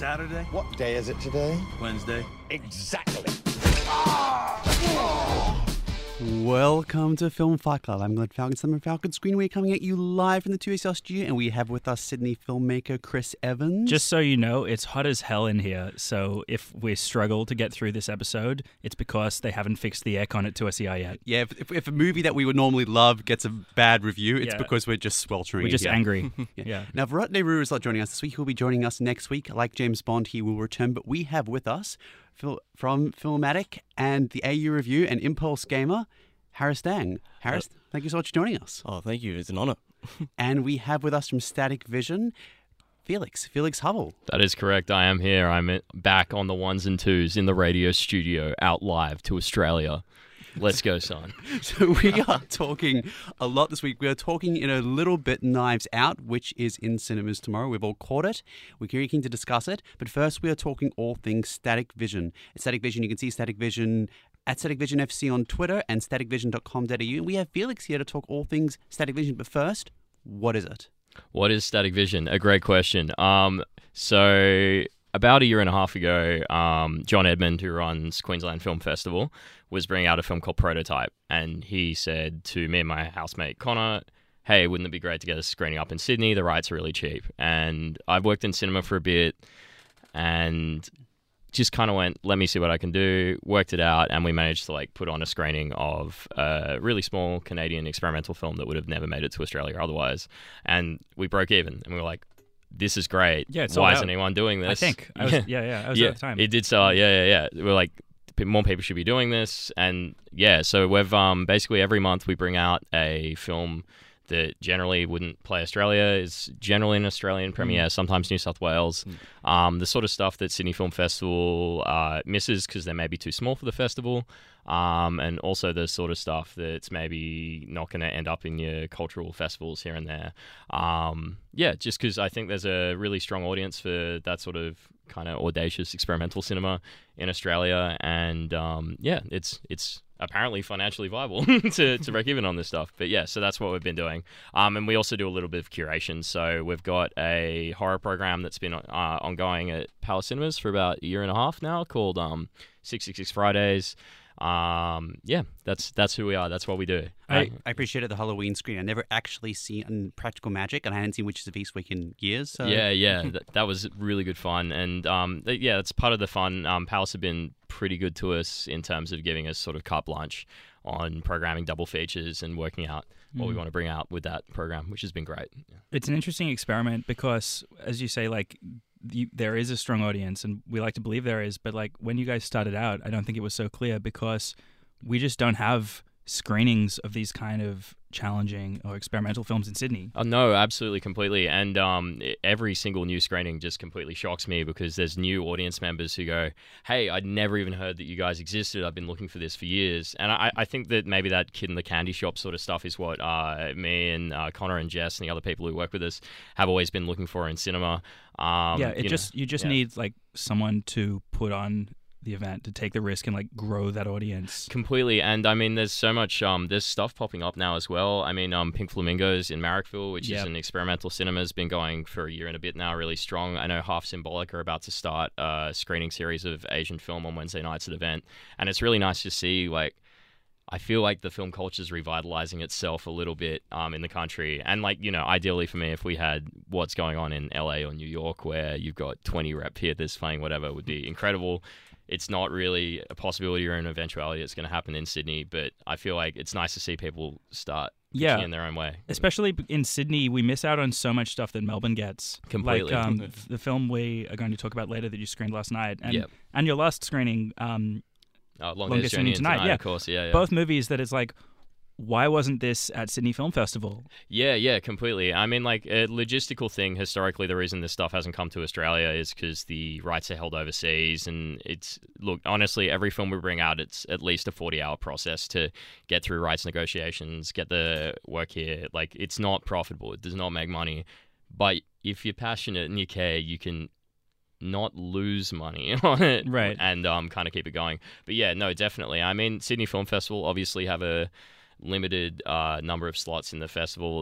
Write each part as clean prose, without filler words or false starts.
Saturday? What day is it today? Wednesday. Exactly. Welcome to Film Fight Club. I'm Glenn Falcon, Summer Falcon Screen. We're coming at you live from the 2SL studio, and we have with us Sydney filmmaker Chris Evans. Just so you know, it's hot as hell in here, so if we struggle to get through this episode, it's because they haven't fixed the aircon at 2SEI yet. Yeah, if a movie that we would normally love gets a bad review, it's Yeah. because we're just sweltering. We're just here. angry. Yeah. Now, Virat Nehru is not joining us this week. He'll be joining us next week. Like James Bond, he will return. But we have with us, from Filmatic and the AU Review and Impulse Gamer, Harris Dang. Harris, thank you so much for joining us. Oh, thank you. It's an honor. And we have with us from Static Vision, Felix Hubble. That is correct. I am here. I'm back on the ones and twos in the radio studio, out live to Australia. Let's go, son. So we are talking a lot this week. We are talking in a little bit Knives Out, which is in cinemas tomorrow. We've all caught it. We're very keen to discuss it. But first, we are talking all things Static Vision. At Static Vision, you can see Static Vision at Static Vision FC on Twitter and staticvision.com.au. And we have Felix here to talk all things Static Vision. But first, what is it? What is Static Vision? A great question. So about a year and a half ago, John Edmund, who runs Queensland Film Festival, was bringing out a film called Prototype. And he said to me and my housemate Connor, hey, wouldn't it be great to get a screening up in Sydney? The rights are really cheap. And I've worked in cinema for a bit and just kind of went, let me see what I can do, worked it out, and we managed to put on a screening of a really small Canadian experimental film that would have never made it to Australia otherwise. And we broke even, and we were like, this is great. Yeah, it's why sold isn't out. anyone doing this? I think. I was there at the time. It did sell. Yeah. We're like, more people should be doing this. And yeah, so we've basically every month we bring out a film that generally wouldn't play Australia, is generally an Australian premiere, sometimes New South Wales. The sort of stuff that Sydney Film Festival misses because they may be too small for the festival. And also the sort of stuff that's maybe not going to end up in your cultural festivals here and there. Just because I think there's a really strong audience for that sort of kind of audacious experimental cinema in Australia. And it's apparently financially viable to break even on this stuff. But yeah, so that's what we've been doing. And we also do a little bit of curation. So we've got a horror program that's been ongoing at Palace Cinemas for about a year and a half now called 666 Fridays. That's who we are. That's what we do. I appreciated the Halloween screen. I never actually seen Practical Magic, and I hadn't seen Witches of Eastwick in years. So. Yeah. that was really good fun. And that's part of the fun. Palace have been pretty good to us in terms of giving us sort of carte blanche on programming double features and working out what we want to bring out with that program, which has been great. Yeah. It's an interesting experiment because, as you say, there is a strong audience, and we like to believe there is, but when you guys started out, I don't think it was so clear because we just don't have screenings of these kind of challenging or experimental films in Sydney. Oh, no, absolutely, completely. And every single new screening just completely shocks me because there's new audience members who go, hey, I'd never even heard that you guys existed. I've been looking for this for years. And I think that maybe that kid in the candy shop sort of stuff is what me and Connor and Jess and the other people who work with us have always been looking for in cinema. You just need someone to put on the event, to take the risk and grow that audience completely. And I mean, there's so much there's stuff popping up now as well. I mean, Pink Flamingos in Marrickville, which is an experimental cinema, has been going for a year and a bit now, really strong. I know Half Symbolic are about to start a screening series of Asian film on Wednesday nights at the event, and it's really nice to see I feel like the film culture is revitalizing itself a little bit in the country. And ideally for me, if we had what's going on in LA or New York where you've got 20 rep theaters playing whatever, would be incredible. It's not really a possibility or an eventuality that's going to happen in Sydney, but I feel like it's nice to see people start pitching in their own way. Especially in Sydney, we miss out on so much stuff that Melbourne gets. Completely. The film we are going to talk about later that you screened last night, and your last screening, Longest Journey Tonight, of course. Yeah. Both movies that it's why wasn't this at Sydney Film Festival? Yeah, completely. I mean, a logistical thing, historically, the reason this stuff hasn't come to Australia is because the rights are held overseas. And honestly, every film we bring out, it's at least a 40-hour process to get through rights negotiations, get the work here. It's not profitable. It does not make money. But if you're passionate and you care, you can not lose money on it. Right. And kind of keep it going. But yeah, no, definitely. I mean, Sydney Film Festival obviously have a limited number of slots in the festival.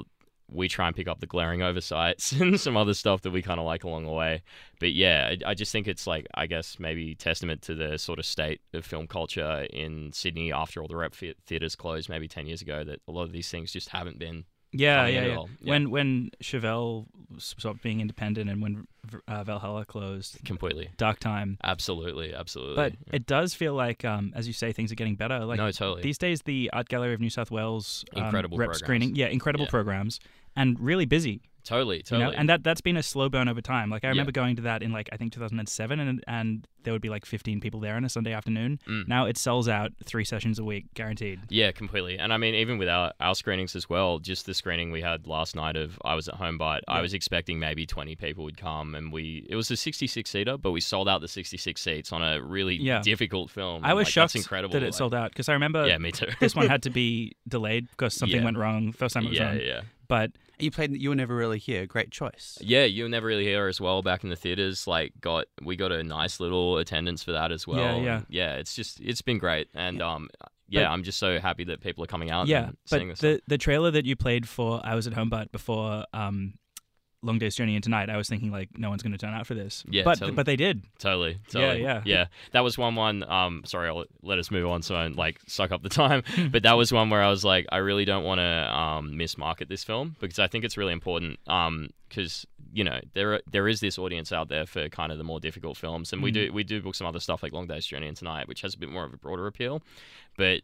we try and pick up the glaring oversights and some other stuff that we kind of like along the way. But yeah, I just think it's like, I guess maybe testament to the sort of state of film culture in Sydney after all the rep theatres closed maybe 10 years ago, that a lot of these things just haven't been coming in at all. Yeah. When Chevelle stopped being independent and when Valhalla closed, Completely. dark time. Absolutely. But it does feel like, as you say, things are getting better. Like No, totally. these days, the Art Gallery of New South Wales Incredible rep programs. screening, incredible programs, and really busy. Totally. You know? And that's been a slow burn over time. Like I remember going to that in like I think 2007, and there would be like 15 people there on a Sunday afternoon. Now it sells out 3 sessions a week, guaranteed. Yeah, completely. And I mean, even with our screenings as well, just the screening we had last night of I Was at Home, but I was expecting maybe 20 people would come, and it was a 66-seater, but we sold out the 66 seats on a really difficult film. I was shocked that's incredible. that it sold out because I remember me too. this one had to be delayed because something went wrong first time it was on. Yeah. But You Were Never Really Here. Great choice. Yeah, You Were Never Really Here as well back in the theaters. Like we got a nice little attendance for that as well. Yeah. It's been great, and I'm just so happy that people are coming out. Yeah, and seeing but this. the trailer that you played for I Was at Home, but before Long Day's Journey Into Night, I was thinking like no one's going to turn out for this. Yeah, but totally. they did. Totally. Yeah. That was one. Sorry, I'll let us move on so I don't like suck up the time. But that was one where I was like, I really don't want to mismarket this film, because I think it's really important. Because there is this audience out there for kind of the more difficult films, and we do book some other stuff like Long Day's Journey Into Night, which has a bit more of a broader appeal. But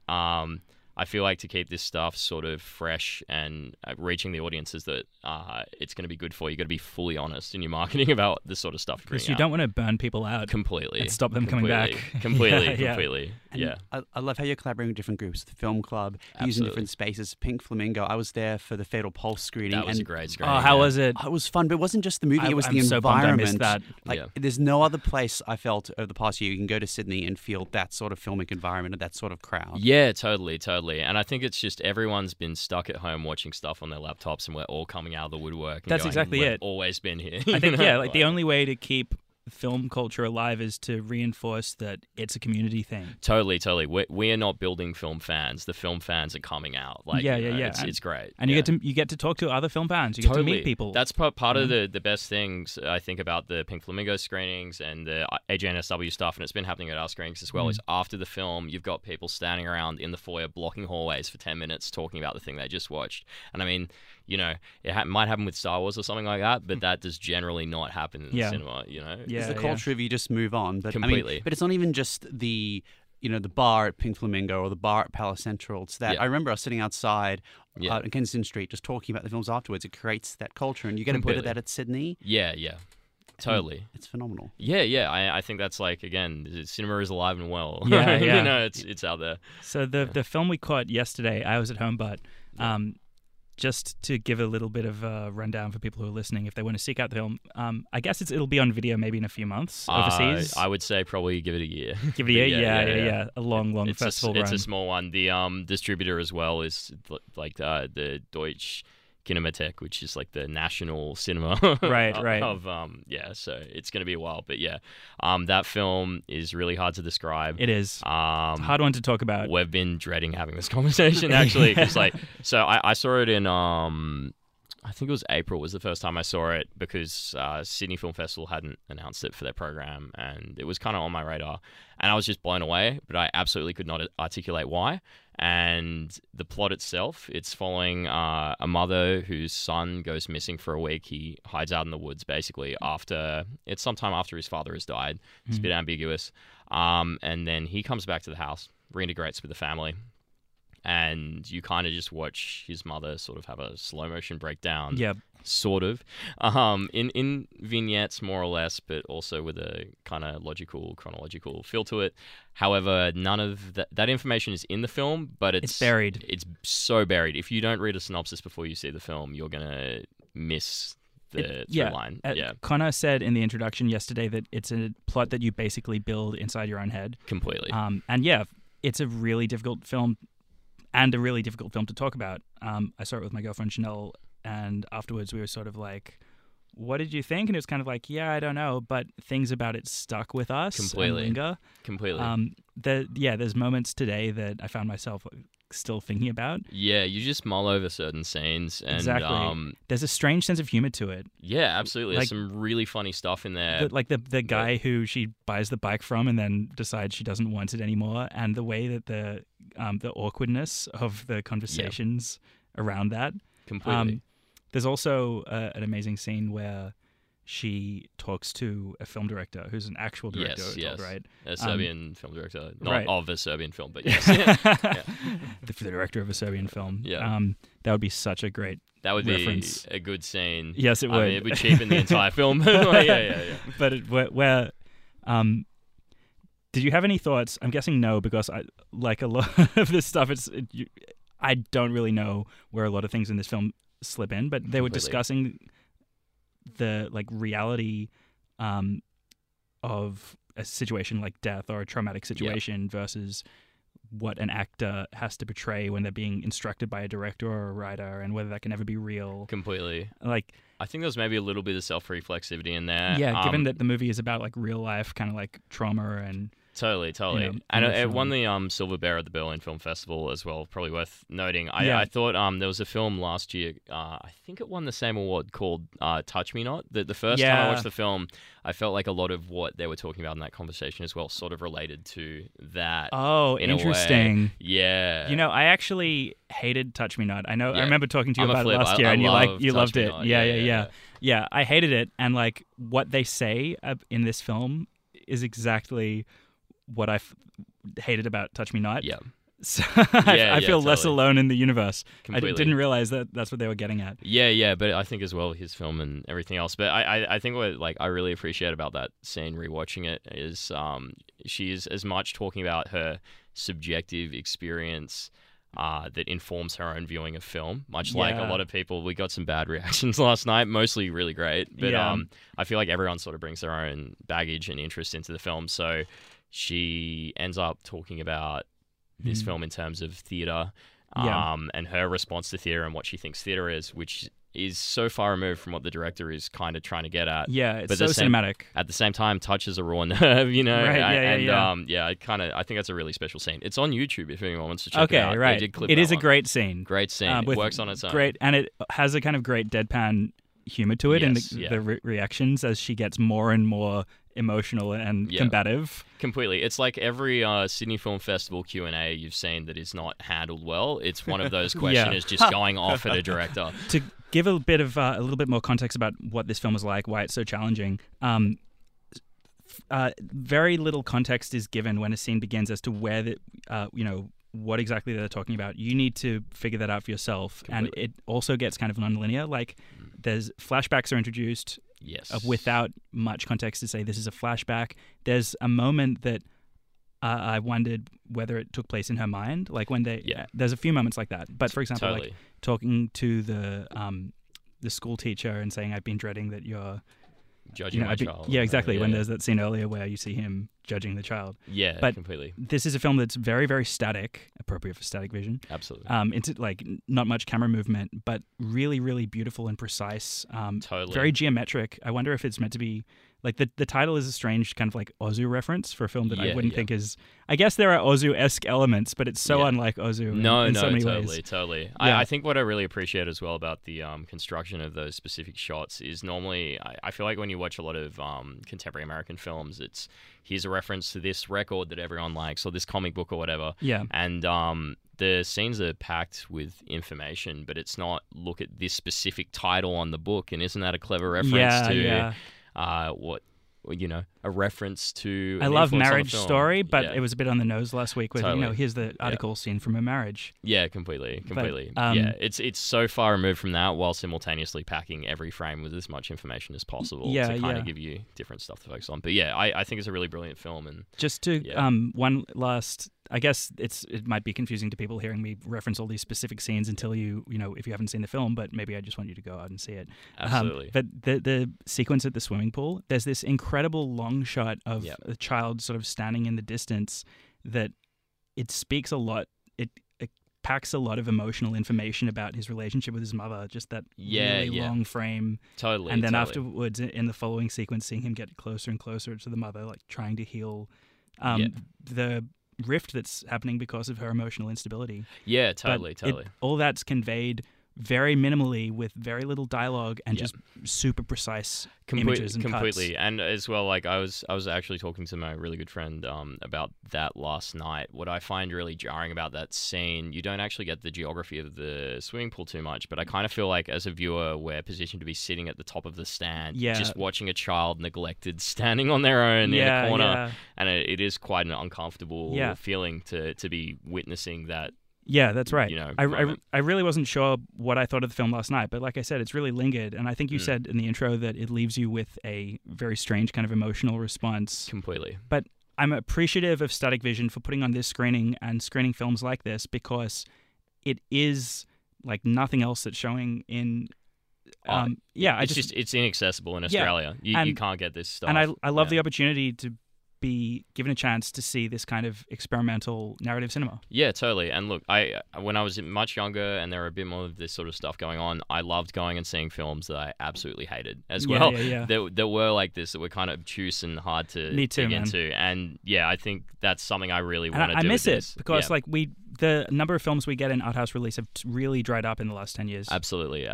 I feel like to keep this stuff sort of fresh and reaching the audiences that it's going to be good for, you got to be fully honest in your marketing about this sort of stuff. Because you don't want to burn people out completely and stop them coming back. Completely. And I love how you're collaborating with different groups, the film club, using different spaces. Pink Flamingo, I was there for the Fatal Pulse screening. That was a great screening. Oh, how was it? It was fun, but it wasn't just the movie, it was the I'm so bummed I environment. missed that. There's no other place I felt over the past year you can go to Sydney and feel that sort of filmic environment and that sort of crowd. Yeah, totally. And I think it's just everyone's been stuck at home watching stuff on their laptops, and we're all coming out of the woodwork. And That's going, exactly We've it. Always been here. I think the only way to keep film culture alive is to reinforce that it's a community thing. Totally. We are not building film fans. The film fans are coming out. It's great. And you get to talk to other film fans. You get to meet people. That's part of the best things I think about the Pink Flamingo screenings and the AJNSW stuff, and it's been happening at our screenings as well, is after the film, you've got people standing around in the foyer blocking hallways for 10 minutes talking about the thing they just watched. And I mean, it might happen with Star Wars or something like that, but that does generally not happen in the cinema, It's the culture of you just move on. But completely. But it's not even just the bar at Pink Flamingo or the bar at Palace Central. It's that I remember us sitting outside on Kensington Street just talking about the films afterwards. It creates that culture, and you get a bit of that at Sydney. Yeah. Totally. It's phenomenal. Yeah. I think that's like, again, cinema is alive and well. Yeah. It's out there. So the film we caught yesterday, I Was at Home, but just to give a little bit of a rundown for people who are listening, if they want to seek out the film, I guess it'll be on video maybe in a few months overseas. I would say probably give it a year. Give it a year, yeah. A long festival run. It's a small one. The distributor as well is like the Deutsche Kinemathek, which is like the national cinema right. So it's going to be a while, but that film is really hard to describe. It is hard one to talk about. We've been dreading having this conversation actually, because so I saw it in I think it was April was the first time I saw it, because Sydney Film Festival hadn't announced it for their program, and it was kind of on my radar, and I was just blown away, but I absolutely could not articulate why. And the plot itself, it's following a mother whose son goes missing for a week. He hides out in the woods basically it's sometime after his father has died. It's a bit ambiguous. And then he comes back to the house, reintegrates with the family, and you kind of just watch his mother sort of have a slow motion breakdown. Yeah. Sort of. In vignettes, more or less, but also with a kind of chronological feel to it. However, none of that information is in the film, but it's buried. It's so buried. If you don't read a synopsis before you see the film, you're going to miss the line. Connor said in the introduction yesterday that it's a plot that you basically build inside your own head. Completely. It's a really difficult film. And a really difficult film to talk about. I saw it with my girlfriend Chanel, and afterwards we were sort of like, what did you think? And it was kind of like, I don't know, but things about it stuck with us. Completely. And linger. Completely. There's moments today that I found myself still thinking about. Yeah, you just mull over certain scenes, and Exactly. There's a strange sense of humor to it. yeah, absolutely. There's Like- some really funny stuff in there. The guy who she buys the bike from and then decides she doesn't want it anymore, and the way that the awkwardness of the conversations around that. Completely. There's also an amazing scene where she talks to a film director who's an actual director, Yes. right? A Serbian film director, not right. of a Serbian film, but yes. The director of a Serbian film. Yeah. That would be such a great That would reference. be a good scene. Yes, it I would. mean, it would cheapen the entire film. Like, yeah. But did you have any thoughts? I'm guessing no, because I like a lot of this stuff. I don't really know where a lot of things in this film slip in, but they were Completely. discussing the reality of a situation like death or a traumatic situation versus what an actor has to portray when they're being instructed by a director or a writer, and whether that can ever be real. Completely. Like, I think there's maybe a little bit of self-reflexivity in there. yeah, given that the movie is about like real life kind of like trauma and Totally. You know, And it emotional. won the Silver Bear at the Berlin Film Festival as well. Probably worth noting. Yeah. I thought there was a film last year. I think it won the same award called Touch Me Not. The first time I Yeah. watched the film, I felt like a lot of what they were talking about in that conversation as well sort of related to that. oh, in a way. interesting. Yeah. You know, I actually hated Touch Me Not. I know. I Yeah. remember talking to you I'm a about it flip. last I- year, I and you love you Touch loved Me it. Not. Yeah. Yeah, I hated it, and like what they say in this film is exactly what I hated about Touch Me Not. Yeah. So Yeah, I feel less totally. alone in the universe. Completely. I didn't realize that that's what they were getting at. Yeah, but I think as well his film and everything else. But I think what I really appreciate about that scene, rewatching it, is she is as much talking about her subjective experience that informs her own viewing of film. Much like a Yeah. lot of people, we got some bad reactions last night, mostly really great. But Yeah. I feel like everyone sort of brings their own baggage and interest into the film. So she ends up talking about this film in terms of theatre. Yeah. And her response to theatre and what she thinks theatre is, which is so far removed from what the director is kind of trying to get at. Yeah, it's But so the same- cinematic. At the same time, touches a raw nerve, you know. Right, I think that's a really special scene. It's on YouTube if anyone wants to check it Okay, out. They right. did clip It that is a one. great scene. Great scene. with It works on its own. Great, and it has a kind of great deadpan humor to it, and Yes, yeah. the reactions as she gets more and more emotional and Yeah. combative. Completely. It's like every Sydney Film Festival Q&A you've seen that is not handled well. It's one of those questioners just going off at a director. To give a bit of a little bit more context about what this film is like, why it's so challenging. Very little context is given when a scene begins as to where what exactly they're talking about. You need to figure that out for yourself, and it also gets kind of non-linear. Like there's flashbacks are introduced Yes. without much context to say this is a flashback. There's a moment that I wondered whether it took place in her mind, like when there's a few moments like that. But for example, Totally. like talking to the school teacher and saying, "I've been dreading that you're Judging my child. Yeah, exactly. When Yeah. there's that scene earlier where you see him judging the child. Yeah, but- completely. This is a film that's very, very static, appropriate for static vision. Absolutely. It's like not much camera movement, but really, really beautiful and precise. Totally. Very geometric. I wonder if it's meant to be like the title is a strange kind of like Ozu reference for a film that I Yeah, wouldn't yeah. think is. I guess there are Ozu-esque elements, but it's so Yeah. unlike Ozu. No, in so many totally, ways. totally. Yeah. I think what I really appreciate as well about the construction of those specific shots is normally, I feel like when you watch a lot of contemporary American films, it's here's a reference to this record that everyone likes or this comic book or whatever. Yeah. And the scenes are packed with information, but it's not look at this specific title on the book, and isn't that a clever reference to what a reference to? I an love influence on the Marriage film? Story, but Yeah. it was a bit on the nose last week with, Totally. here's the article scene from a marriage. Yeah, completely. um, Yeah, it's so far removed from that while simultaneously packing every frame with as much information as possible Yeah, to kind yeah. of give you different stuff to focus on. But yeah, I think it's a really brilliant film. And Just to Yeah. one last, I guess it might be confusing to people hearing me reference all these specific scenes until if you haven't seen the film, but maybe I just want you to go out and see it. Absolutely. But the sequence at the swimming pool, there's this incredible long shot of Yeah. a child sort of standing in the distance that it speaks a lot. It packs a lot of emotional information about his relationship with his mother. Just that really long frame. totally. And then totally. afterwards, in the following sequence, seeing him get closer and closer to the mother, like trying to heal. Yeah. The rift that's happening because of her emotional instability. Yeah, totally. All that's conveyed very minimally with very little dialogue and just super precise images and completely cuts. And as well, like I was actually talking to my really good friend about that last night. What I find really jarring about that scene, you don't actually get the geography of the swimming pool too much, but I kind of feel like as a viewer we're positioned to be sitting at the top of the stand, just watching a child neglected standing on their own in a corner, and it is quite an uncomfortable feeling to be witnessing that. Yeah, that's right. You know, I really wasn't sure what I thought of the film last night, but like I said, it's really lingered. And I think you said in the intro that it leaves you with a very strange kind of emotional response. Completely. But I'm appreciative of Static Vision for putting on this screening and screening films like this because it is like nothing else that's showing in... it's inaccessible in Australia. You can't get this stuff. And I love the opportunity to be given a chance to see this kind of experimental narrative cinema. Yeah, totally. And look, when I was much younger and there were a bit more of this sort of stuff going on, I loved going and seeing films that I absolutely hated as well. That were like this, that were kind of obtuse and hard to dig into. And I think that's something I really want to do. I miss it because the number of films we get in art house release have really dried up in the last 10 years. Absolutely.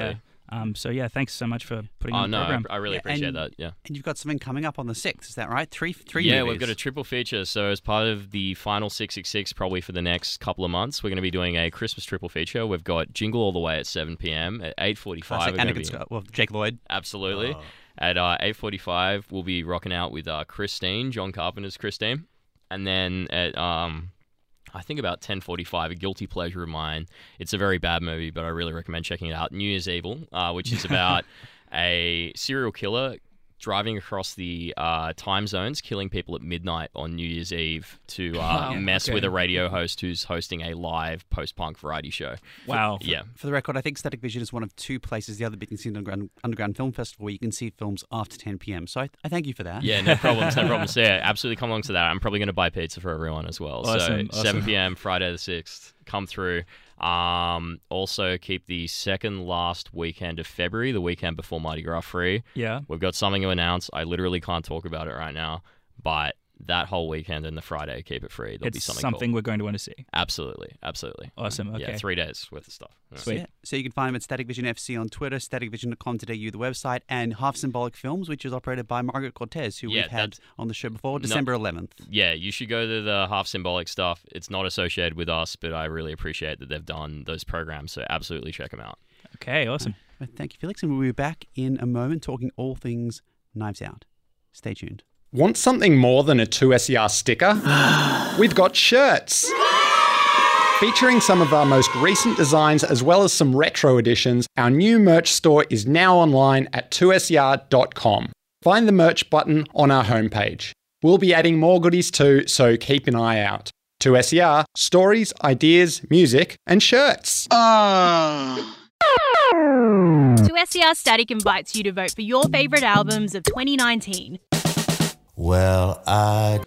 So thanks so much for putting on the program. I really appreciate that. Yeah. And you've got something coming up on the 6th, is that right? Three Yeah, movies. We've got a triple feature. So as part of the final 666, probably for the next couple of months, we're going to be doing a Christmas triple feature. We've got Jingle All the Way at 7 p.m. At 8:45. Jake Lloyd. Absolutely. At 8:45, we'll be rocking out with Christine, John Carpenter's Christine. And then at I think about 10:45, a guilty pleasure of mine. It's a very bad movie, but I really recommend checking it out. New Year's Evil, which is about a serial killer driving across the time zones, killing people at midnight on New Year's Eve to mess with a radio host who's hosting a live post-punk variety show. Wow. For the record, I think Static Vision is one of two places, the other big in the Underground Film Festival, where you can see films after 10 p.m. So I thank you for that. Yeah, no problems. Yeah, absolutely come along to that. I'm probably going to buy pizza for everyone as well. Awesome. 7 p.m. Friday the 6th. Come through. Also keep the second last weekend of February, the weekend before Mardi Gras free. Yeah. We've got something to announce. I literally can't talk about it right now, but that whole weekend and the Friday, keep it free. There'll be something cool. We're going to want to see. Absolutely. Awesome. Okay. Yeah, 3 days worth of stuff. Yeah. Sweet. So you can find them at Static Vision FC on Twitter, staticvision.com.au, the website, and Half Symbolic Films, which is operated by Margaret Cortez, who we've had on the show before, December 11th. Yeah, you should go to the Half Symbolic stuff. It's not associated with us, but I really appreciate that they've done those programs, so absolutely check them out. Okay, awesome. Thank you, Felix, and we'll be back in a moment talking all things Knives Out. Stay tuned. Want something more than a 2SER sticker? We've got shirts! Featuring some of our most recent designs as well as some retro editions, our new merch store is now online at 2ser.com. Find the merch button on our homepage. We'll be adding more goodies too, so keep an eye out. 2SER, stories, ideas, music, and shirts. 2SER Static invites you to vote for your favourite albums of 2019. Well, Can't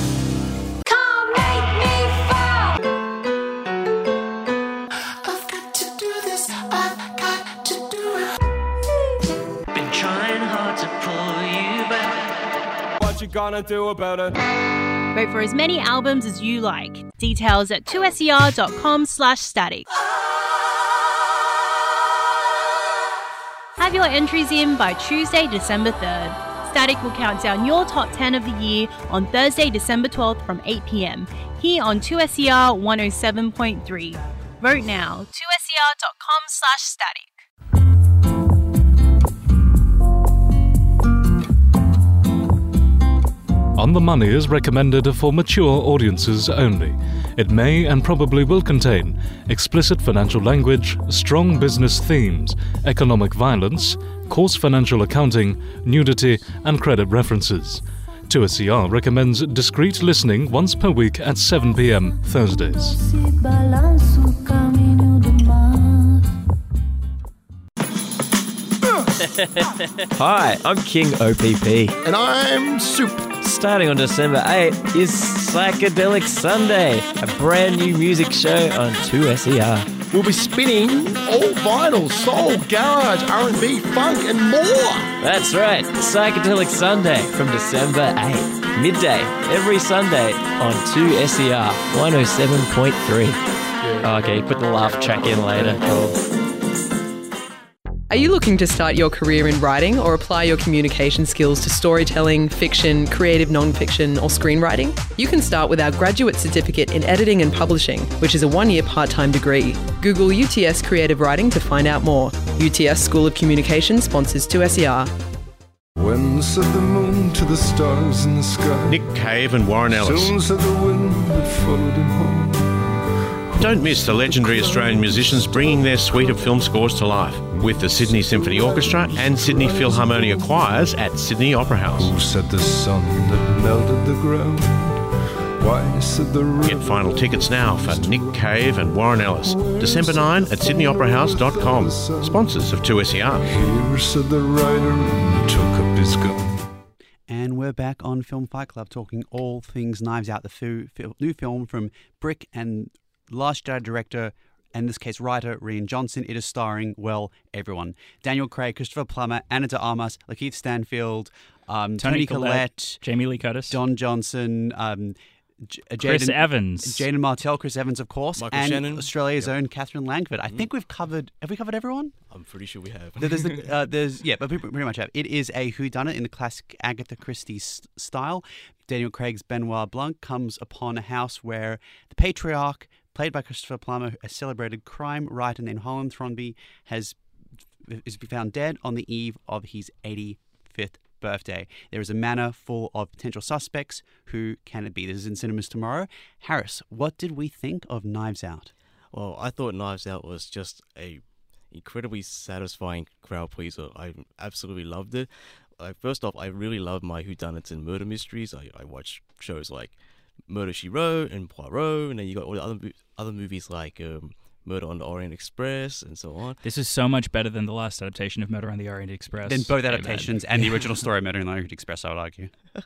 make me fall. I've got to do this. I've got to do it. Been trying hard to pull you back. What you gonna do about it? Vote for as many albums as you like. Details at 2ser.com/static. Have your entries in by Tuesday, December 3rd. Static will count down your top 10 of the year on Thursday, December 12th from 8 p.m. here on 2SER 107.3. Vote now, 2ser.com/static. On the Money is recommended for mature audiences only. It may and probably will contain explicit financial language, strong business themes, economic violence, coarse financial accounting, nudity, and credit references. 2SER recommends discreet listening once per week at 7 p.m. Thursdays. Hi, I'm King OPP. And I'm Soup. Starting on December 8 is Psychedelic Sunday, a brand new music show on 2SER. We'll be spinning all vinyl, soul, garage, R&B, funk, and more. That's right, Psychedelic Sunday from December 8. midday, every Sunday on 2SER 107.3. Okay, put the laugh track in later. Cool. Are you looking to start your career in writing or apply your communication skills to storytelling, fiction, creative non-fiction or screenwriting? You can start with our graduate certificate in editing and publishing, which is a 1-year part-time degree. Google UTS Creative Writing to find out more. UTS School of Communication sponsors 2SER. When said the moon to the stars in the sky? Nick Cave and Warren Ellis. Soon said the wind that followed him home. Don't miss the legendary Australian musicians bringing their suite of film scores to life with the Sydney Symphony Orchestra and Sydney Philharmonia Choirs at Sydney Opera House. Who said the sun that melted the ground? Why said the river? Get final tickets now for Nick Cave and Warren Ellis. December 9 at sydneyoperahouse.com. Sponsors of 2SER. Here said the rider and took up his gun. And we're back on Film Fight Club talking all things Knives Out, the new film from Brick and Last Jedi director, and in this case writer, Rian Johnson. It is starring, well, everyone. Daniel Craig, Christopher Plummer, Anna de Armas, Lakeith Stanfield, Toni Collette, Jamie Lee Curtis, Don Johnson, Chris Evans. Jaden Martell, Chris Evans, of course, Michael and Shannon. Australia's own Catherine Langford. I think we've covered everyone? I'm pretty sure we have. But we pretty much have. It is a whodunit in the classic Agatha Christie style. Daniel Craig's Benoit Blanc comes upon a house where the patriarch, played by Christopher Plummer, a celebrated crime writer named Holland Thrombey, is found dead on the eve of his 85th birthday. There is a manor full of potential suspects. Who can it be? This is in cinemas tomorrow. Harris, what did we think of Knives Out? Well, I thought Knives Out was just a incredibly satisfying crowd pleaser. I absolutely loved it. First off, I really love my whodunits and murder mysteries. I watch shows like Murder, She Wrote and Poirot, and then you got all the other movies like Murder on the Orient Express and so on. This is so much better than the last adaptation of Murder on the Orient Express. Then both adaptations and the original story of Murder on the Orient Express, I would argue.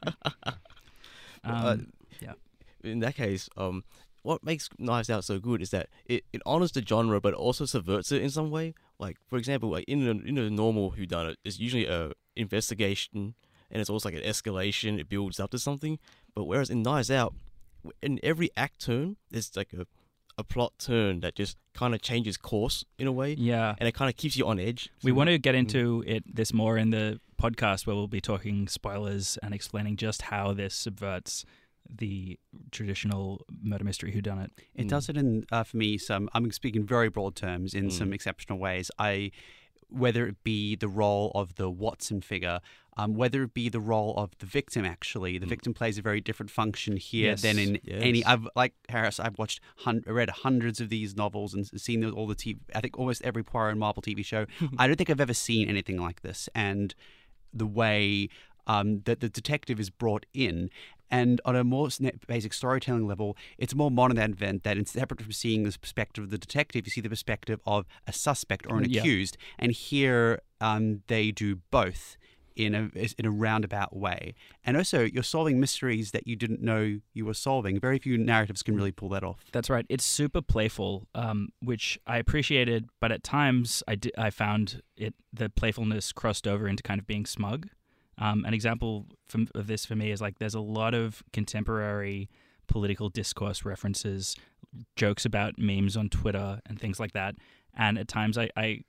Yeah. In that case, what makes Knives Out so good is that it honors the genre but also subverts it in some way. Like, for example, like in a normal whodunit, it's usually a investigation and it's also like an escalation. It builds up to something. But whereas in Knives Out, in every act turn, there's like a plot turn that just kind of changes course in a way. Yeah. And it kind of keeps you on edge. We want to get into this more in the podcast where we'll be talking spoilers and explaining just how this subverts the traditional murder mystery whodunit. It does it in, for me, I'm speaking very broad terms, in some exceptional ways. Whether it be the role of the Watson figure, whether it be the role of the victim, actually. The victim plays a very different function here than in any... Like Harris, I've read hundreds of these novels and seen all the TV... I think almost every Poirot and Marvel TV show. I don't think I've ever seen anything like this. And the way that the detective is brought in... And on a more basic storytelling level, it's a more modern advent that, separate from seeing the perspective of the detective, you see the perspective of a suspect or an accused. And here they do both in a roundabout way. And also, you're solving mysteries that you didn't know you were solving. Very few narratives can really pull that off. That's right. It's super playful, which I appreciated, but at times I found the playfulness crossed over into kind of being smug. An example of this for me is like there's a lot of contemporary political discourse references, jokes about memes on Twitter and things like that. And at times I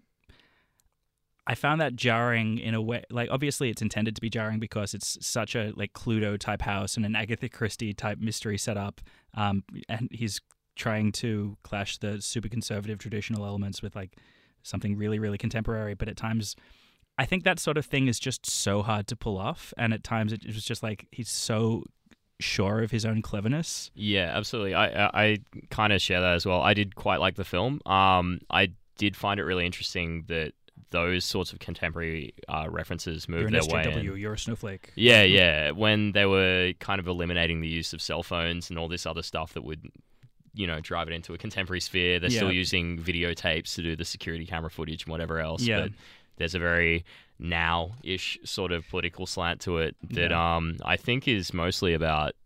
found that jarring in a way. Like, obviously it's intended to be jarring because it's such a like Cluedo type house and an Agatha Christie type mystery setup. And he's trying to clash the super conservative traditional elements with like something really, really contemporary. But at times, I think that sort of thing is just so hard to pull off, and at times it was just like he's so sure of his own cleverness. Yeah, absolutely. I kind of share that as well. I did quite like the film. I did find it really interesting that those sorts of contemporary references moved their way in. You're a snowflake. Yeah. When they were kind of eliminating the use of cell phones and all this other stuff that would, drive it into a contemporary sphere. They're still using videotapes to do the security camera footage and whatever else. Yeah. But there's a very now-ish sort of political slant to it that I think is mostly about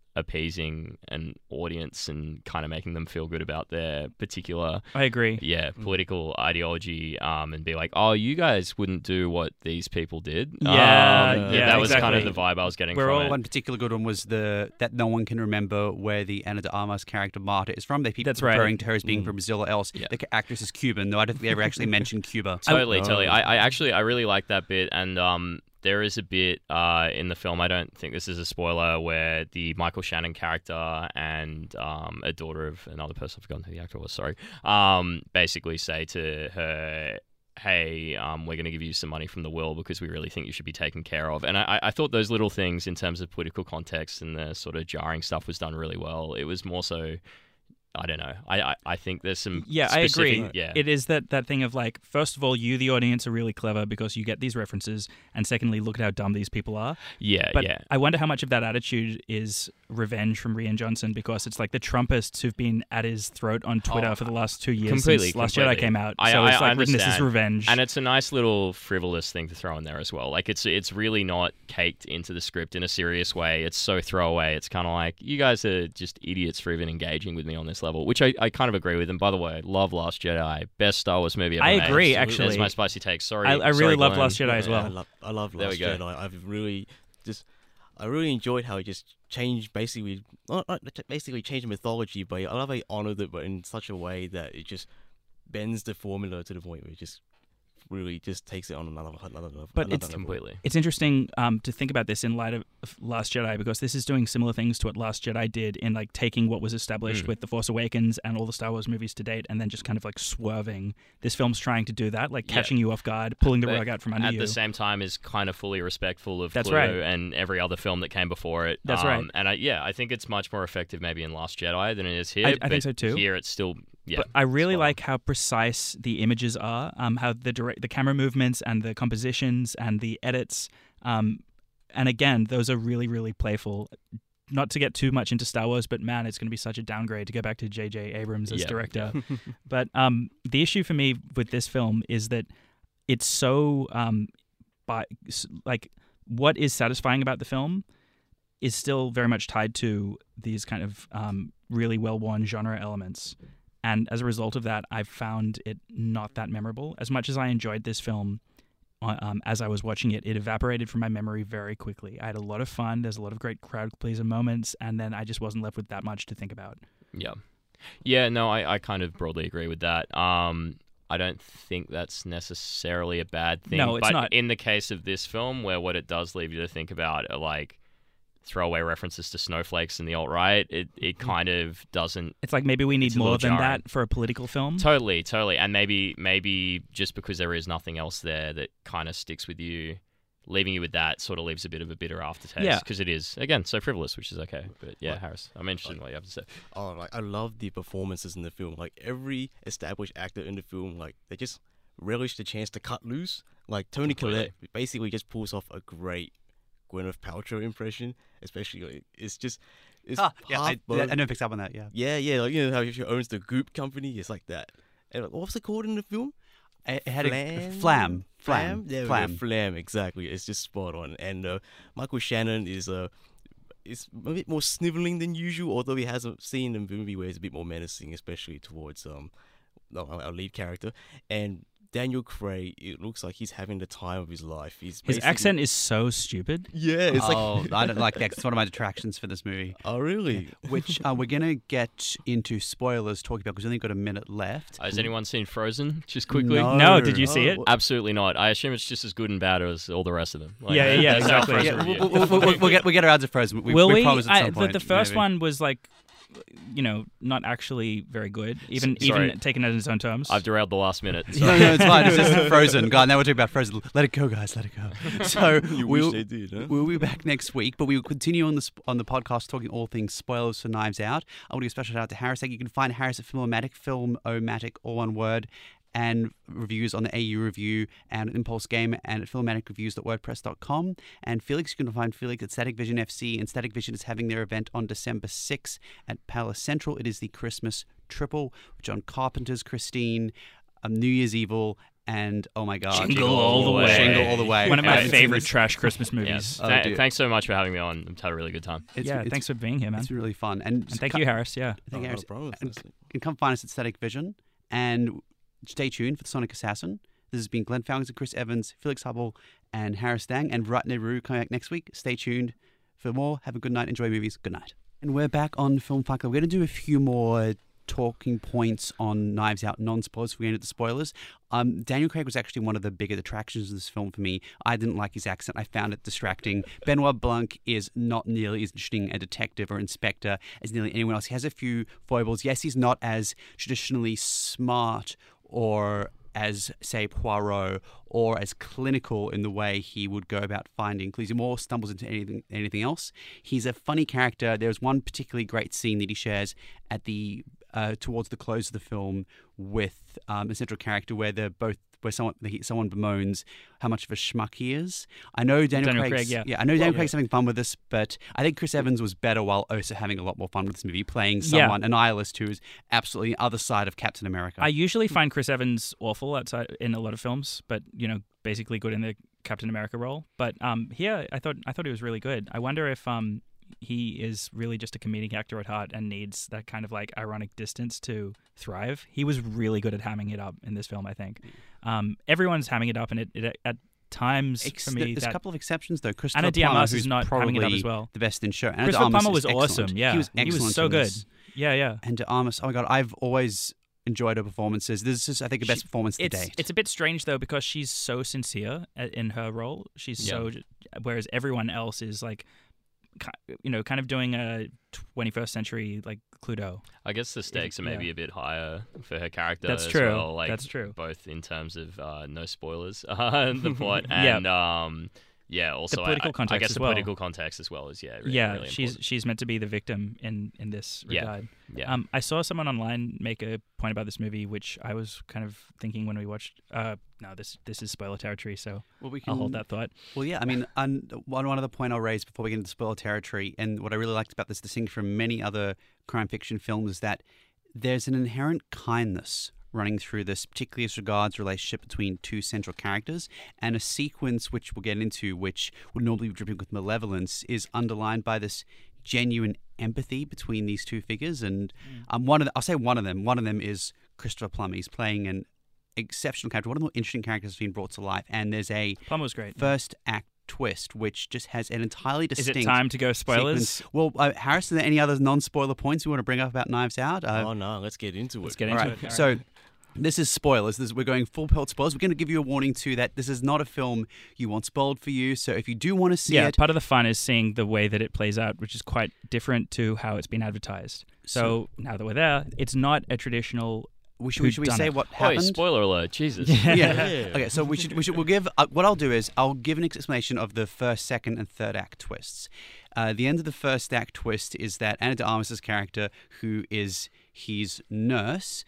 appeasing an audience and kind of making them feel good about their particular I agree. political ideology, and be like, oh, you guys wouldn't do what these people did. That was kind of the vibe I was getting from it. One particular good one was that no one can remember where the Ana de Armas character Marta is from. They keep referring to her as being from Brazil or else. The actress is Cuban, though I don't think they ever actually mentioned Cuba. Totally. I really like that bit, and there is a bit in the film, I don't think this is a spoiler, where the Michael Shannon character and a daughter of another person, I've forgotten who the actor was, sorry, basically say to her, hey, we're going to give you some money from the will because we really think you should be taken care of. And I thought those little things in terms of political context and the sort of jarring stuff was done really well. It was more so... I don't know. I think there's some I agree. Yeah. It is that thing of like, first of all, you, the audience, are really clever because you get these references, and secondly, look at how dumb these people are. But I wonder how much of that attitude is revenge from Rian Johnson, because it's like the Trumpists who've been at his throat on Twitter for the last 2 years since Last Jedi came out. So it's like written this as revenge. And it's a nice little frivolous thing to throw in there as well. Like it's really not caked into the script in a serious way. It's so throwaway. It's kind of like, you guys are just idiots for even engaging with me on this level, which I kind of agree with. And by the way, love Last Jedi, best Star Wars movie ever made. I agree, actually. That's my spicy take. Sorry, I really love Last Jedi as well. I love Last Jedi. I really enjoyed how it just changed, basically changed the mythology, but I love how he honored it, but in such a way that it just bends the formula to the point where it just really just takes it on another level. But it's completely. It's interesting to think about this in light of Last Jedi, because this is doing similar things to what Last Jedi did in like taking what was established with The Force Awakens and all the Star Wars movies to date, and then just kind of like swerving. This film's trying to do that, like catching you off guard, pulling the rug out from under you. At the same time, is kind of fully respectful of Clue and every other film that came before it. That's right. And I think it's much more effective maybe in Last Jedi than it is here. I think so too. Here it's still. Yeah, but I really like how precise the images are, how the camera movements and the compositions and the edits. And again, those are really, really playful. Not to get too much into Star Wars, but man, it's going to be such a downgrade to go back to J.J. Abrams as director. But the issue for me with this film is that it's so, what is satisfying about the film is still very much tied to these kind of really well-worn genre elements. And as a result of that, I've found it not that memorable. As much as I enjoyed this film as I was watching it, it evaporated from my memory very quickly. I had a lot of fun. There's a lot of great crowd pleaser moments, and then I just wasn't left with that much to think about. Yeah, no, I kind of broadly agree with that. I don't think that's necessarily a bad thing. No, it's but not. In the case of this film, where what it does leave you to think about are like throwaway references to snowflakes and the alt-right, it kind of doesn't... It's like maybe we need more than that for a political film. Totally. And maybe just because there is nothing else there that kind of sticks with you, leaving you with that sort of leaves a bit of a bitter aftertaste, because it is, again, so frivolous, which is okay. But yeah, Harris, I'm interested in what you have to say. I love the performances in the film. Like, every established actor in the film, like, they just relish the chance to cut loose. Like, Toni Collette basically just pulls off a great Gwyneth Paltrow impression, especially like, it's I never picked up on that. Like, you know how she owns the Goop company, it's like that. And what was it called in the film? It had Flam. Yeah, Flam, exactly. It's just spot on. And Michael Shannon is a bit more sniveling than usual, although he has a scene in the movie where he's a bit more menacing, especially towards our lead character. And Daniel Craig, it looks like he's having the time of his life. His accent is so stupid. Yeah, it's I don't like that. It's one of my detractions for this movie. Oh, really? Which we're going to get into spoilers talking about because we've only got a minute left. Has anyone seen Frozen? Just quickly. No, did you see it? Absolutely not. I assume it's just as good and bad as all the rest of them. Like, yeah, exactly. We'll get around to Frozen. We promise at some point. The first one was like, not actually very good, even taken at its own terms. I've derailed the last minute. No, it's fine. It's just Frozen. God, now we're talking about Frozen. Let it go, guys. Let it go. So wish they did, huh? We'll be back next week, but we will continue on the podcast talking all things spoilers for Knives Out. I want to give a special shout out to Harris. You can find Harris at Filmomatic, Filmomatic, all one word, and reviews on the AU Review and Impulse Game and at filmomaticreviews.wordpress.com. And Felix, you can find Felix at Static Vision FC, and Static Vision is having their event on December 6th at Palace Central. It is the Christmas Triple with John Carpenter's Christine, New Year's Evil, and oh my god, Jingle All the Way. Jingle All the Way. One of my And favorite trash Christmas movies. Yeah. Thanks so much for having me on. I've had a really good time. Thanks for being here, man. It's really fun. And thank you, Harris. Yeah. Thank you, Harris. And come find us at Static Vision. And stay tuned for The Sonic Assassin. This has been Glenn Falcons and Chris Evans, Felix Hubble, and Harris Dang, and Virat Nehru coming back next week. Stay tuned for more. Have a good night. Enjoy movies. Good night. And we're back on Film Fucker. We're going to do a few more talking points on Knives Out non-spoilers before we get into the spoilers. Daniel Craig was actually one of the bigger attractions of this film for me. I didn't like his accent. I found it distracting. Benoit Blanc is not nearly as interesting a detective or inspector as nearly anyone else. He has a few foibles. Yes, he's not as traditionally smart or as, say, Poirot, or as clinical in the way he would go about finding clues. He more stumbles into anything else. He's a funny character. There's one particularly great scene that he shares at the towards the close of the film with a central character where they're both someone bemoans how much of a schmuck he is. I know Daniel Craig's having fun with this, but I think Chris Evans was better while also having a lot more fun with this movie, playing someone, a nihilist who is absolutely the other side of Captain America. I usually find Chris Evans awful outside in a lot of films, but basically good in the Captain America role. But here, I thought he was really good. I wonder if he is really just a comedic actor at heart and needs that kind of like ironic distance to thrive. He was really good at hamming it up in this film, I think. Everyone's hamming it up, and it at times for me. There's a couple of exceptions though. Christopher Ana de Plummer, Armas who's is not probably hamming it up as well. The best in show. Ana de Christopher Armas Plummer was is awesome. excellent. Yeah, he was so good. this. Yeah. And de Armas, oh my god, I've always enjoyed her performances. This is, I think, the best performance to date. It's a bit strange though because she's so sincere in her role. Whereas everyone else is like, kind of doing a 21st century like Cluedo. I guess the stakes are maybe a bit higher for her character. That's as true. Well, like, That's true. Both in terms of no spoilers, the plot, and also the political context. I guess as the well. political context as well is really she's meant to be the victim in this regard. Yeah. I saw someone online make a point about this movie, which I was kind of thinking when we watched. No, this is spoiler territory, so I'll hold that thought. Well, yeah, I mean, one other point I'll raise before we get into spoiler territory, and what I really liked about this distinct from many other crime fiction films is that there's an inherent kindness running through this, particularly as regards relationship between two central characters, and a sequence which we'll get into, which would normally be dripping with malevolence, is underlined by this genuine empathy between these two figures. And one of them is Christopher Plummer. He's playing an exceptional character, one of the more interesting characters that's been brought to life. And there's a Plummer was great. First act twist, which just has an entirely distinct. Is it time to go spoilers? Sequence. Well, Harris, are there any other non-spoiler points you want to bring up about Knives Out? Oh no, let's get into it. All right. So, this is spoilers. We're going full pelt spoilers. We're going to give you a warning too that this is not a film you want spoiled for you. So if you do want to see it, part of the fun is seeing the way that it plays out, which is quite different to how it's been advertised. So now that we're there, it's not a traditional. Should we say what happened? Oh, spoiler alert! Jesus. Yeah. Okay. So we'll give. What I'll do is I'll give an explanation of the first, second, and third act twists. The end of the first act twist is that Ana de Armas' character, who is his nurse,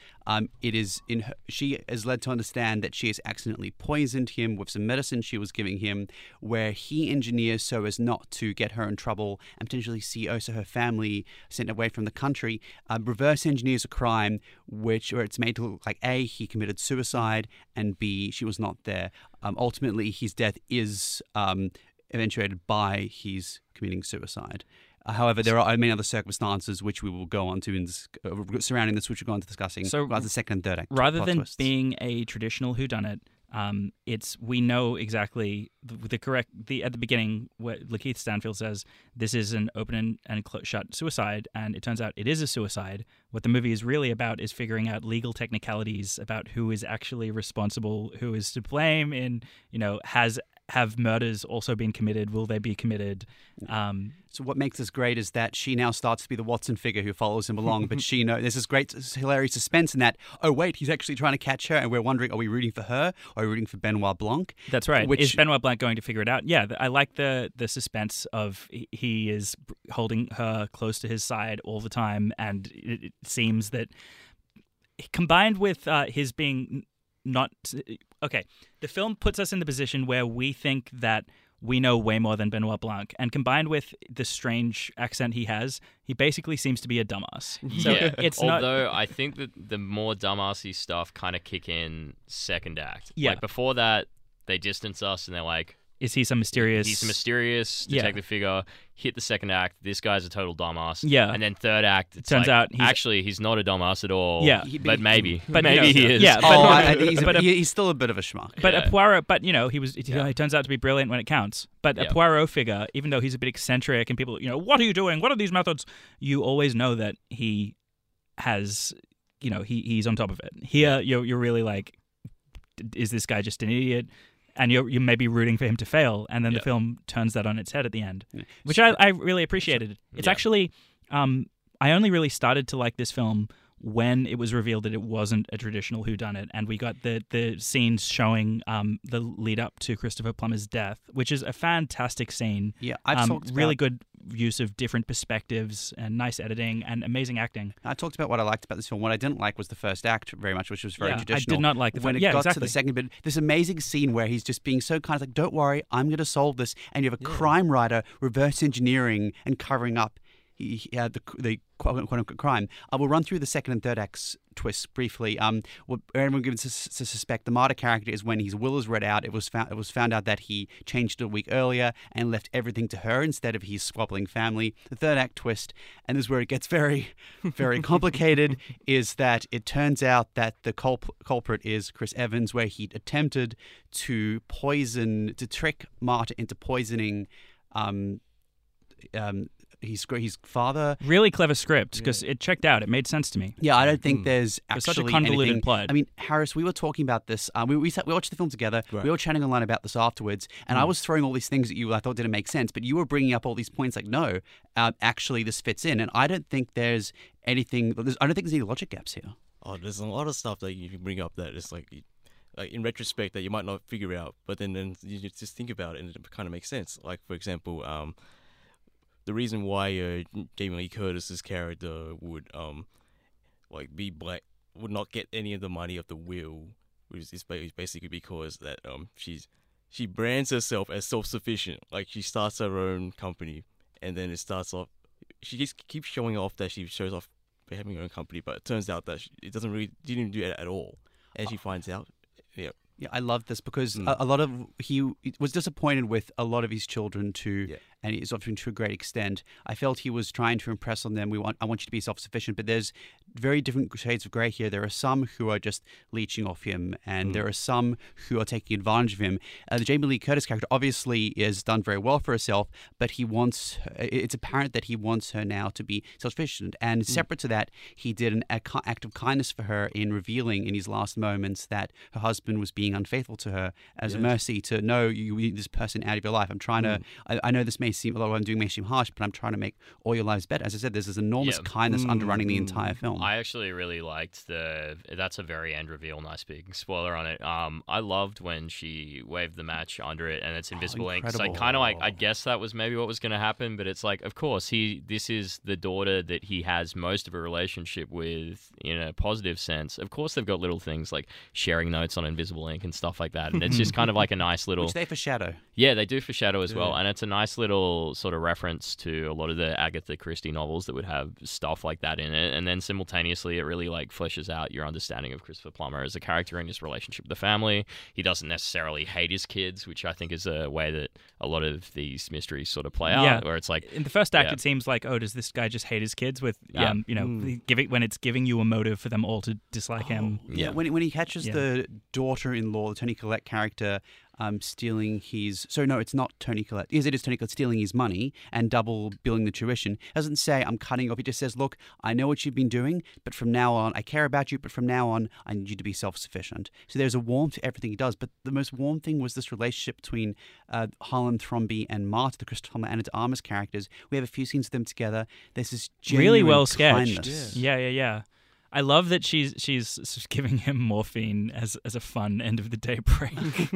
she is led to understand that she has accidentally poisoned him with some medicine she was giving him, where he engineers so as not to get her in trouble and potentially see also her family sent away from the country. Reverse engineers a crime where it's made to look like A, he committed suicide, and B, she was not there. Ultimately, his death is eventuated by his committing suicide. However, there are many other circumstances which we will go on to surrounding this, which we'll go on to discussing. So, the second and third act. Rather than twists. being a traditional whodunit, we know exactly at the beginning where Lakeith Stanfield says this is an open and shut suicide, and it turns out it is a suicide. What the movie is really about is figuring out legal technicalities about who is actually responsible, who is to blame, and have murders also been committed? Will they be committed? So what makes this great is that she now starts to be the Watson figure who follows him along, but she knows there's this great hilarious suspense in that, oh wait, he's actually trying to catch her, and we're wondering, are we rooting for her or are we rooting for Benoit Blanc? That's right. Is Benoit Blanc going to figure it out? Yeah, I like the suspense of he is holding her close to his side all the time, and it seems that combined with his being not... Okay, the film puts us in the position where we think that we know way more than Benoit Blanc. And combined with the strange accent he has, he basically seems to be a dumbass. So Yeah. it's Although I think that the more dumbassy stuff kind of kick in second act. Yeah. Like before that, they distance us and they're like, is he some mysterious... He's a mysterious detective figure. Hit the second act, this guy's a total dumbass. Yeah. And then third act, it turns out he's not a dumbass at all. Yeah. But maybe. But maybe he is. Yeah, but he's still a bit of a schmuck. But a Poirot, but he turns out to be brilliant when it counts. But a Poirot figure, even though he's a bit eccentric and people, what are you doing? What are these methods? You always know that he has, he's on top of it. Here, you're really like, is this guy just an idiot? And you're maybe rooting for him to fail, and then the film turns that on its head at the end, which I really appreciated. It's actually, I only really started to like this film when it was revealed that it wasn't a traditional whodunit, and we got the scenes showing the lead up to Christopher Plummer's death, which is a fantastic scene. Yeah, I've talked really about... good use of different perspectives and nice editing and amazing acting. I talked about what I liked about this film. What I didn't like was the first act very much, which was very traditional. I did not like the when it got to the second bit. This amazing scene where he's just being so kind of like, "Don't worry, I'm going to solve this," and you have a crime writer reverse engineering and covering up the quote-unquote crime. I will run through the second and third acts twists briefly. What everyone gives us to suspect the martyr character is when his will is read out. It was found out that he changed it a week earlier and left everything to her instead of his squabbling family. The third act twist, and this is where it gets very, very complicated, is that it turns out that the culprit is Chris Evans, where he attempted to trick Martyr into poisoning his father. Really clever script, because it checked out. It made sense to me. Yeah, I don't think there's actually such a convoluted anything. plot. I mean, Harris, we were talking about this. We watched the film together. Right. We were chatting online about this afterwards, and I was throwing all these things at you I thought didn't make sense, but you were bringing up all these points like, no, actually this fits in. And I don't think there's anything. I don't think there's any logic gaps here. Oh, there's a lot of stuff that you can bring up that is like in retrospect that you might not figure out, but then you just think about it and it kind of makes sense. Like, for example, the reason why Jamie Lee Curtis's character would be black, would not get any of the money of the will, which is basically because that she brands herself as self-sufficient. Like, she starts her own company, and then it starts off. She just keeps showing off that she shows off by having her own company, but it turns out that it didn't do it at all, and she finds out. Yeah. Yeah, I love this because he was disappointed with a lot of his children too, and he's often to a great extent. I felt he was trying to impress on them. I want you to be self-sufficient, but there's very different shades of grey here. There are some who are just leeching off him, and there are some who are taking advantage of him. The Jamie Lee Curtis character obviously is done very well for herself, but it's apparent that he wants her now to be self-sufficient. And separate to that, he did an act of kindness for her in revealing in his last moments that her husband was being unfaithful to her as a mercy to know you need this person out of your life. I'm trying to, I know this may seem, a lot of what I'm doing may seem harsh, but I'm trying to make all your lives better. As I said, there's this enormous kindness underrunning the entire film. I actually really liked that's a very end reveal, nice big spoiler on it. I loved when she waved the match under it and it's invisible ink. So kind of like, I guess that was maybe what was going to happen, but it's like, of course, this is the daughter that he has most of a relationship with in a positive sense. Of course, they've got little things like sharing notes on invisible ink and stuff like that, and it's just kind of like a nice little... Which they foreshadow. Yeah, they do foreshadow as well, and it's a nice little sort of reference to a lot of the Agatha Christie novels that would have stuff like that in it, and then simultaneously it really like fleshes out your understanding of Christopher Plummer as a character and his relationship with the family. He doesn't necessarily hate his kids, which I think is a way that a lot of these mysteries sort of play out, where it's like... In the first act, it seems like, does this guy just hate his kids with, when it's giving you a motive for them all to dislike him. Yeah, when he catches the daughter-in-law, the Toni Collette character, stealing his... So no, it's not Toni Collette. Yes, it is Toni Collette stealing his money and double billing the tuition. It doesn't say, I'm cutting off. He just says, look, I know what you've been doing, but from now on, I care about you, but from now on, I need you to be self-sufficient. So there's a warmth to everything he does, but the most warm thing was this relationship between Harlan Thrombey and Martha, the Christopher Plummer and Anna de Armas characters. We have a few scenes of them together. There's this genuine really well sketched. kindness. Yeah. I love that she's giving him morphine as a fun end of the day break.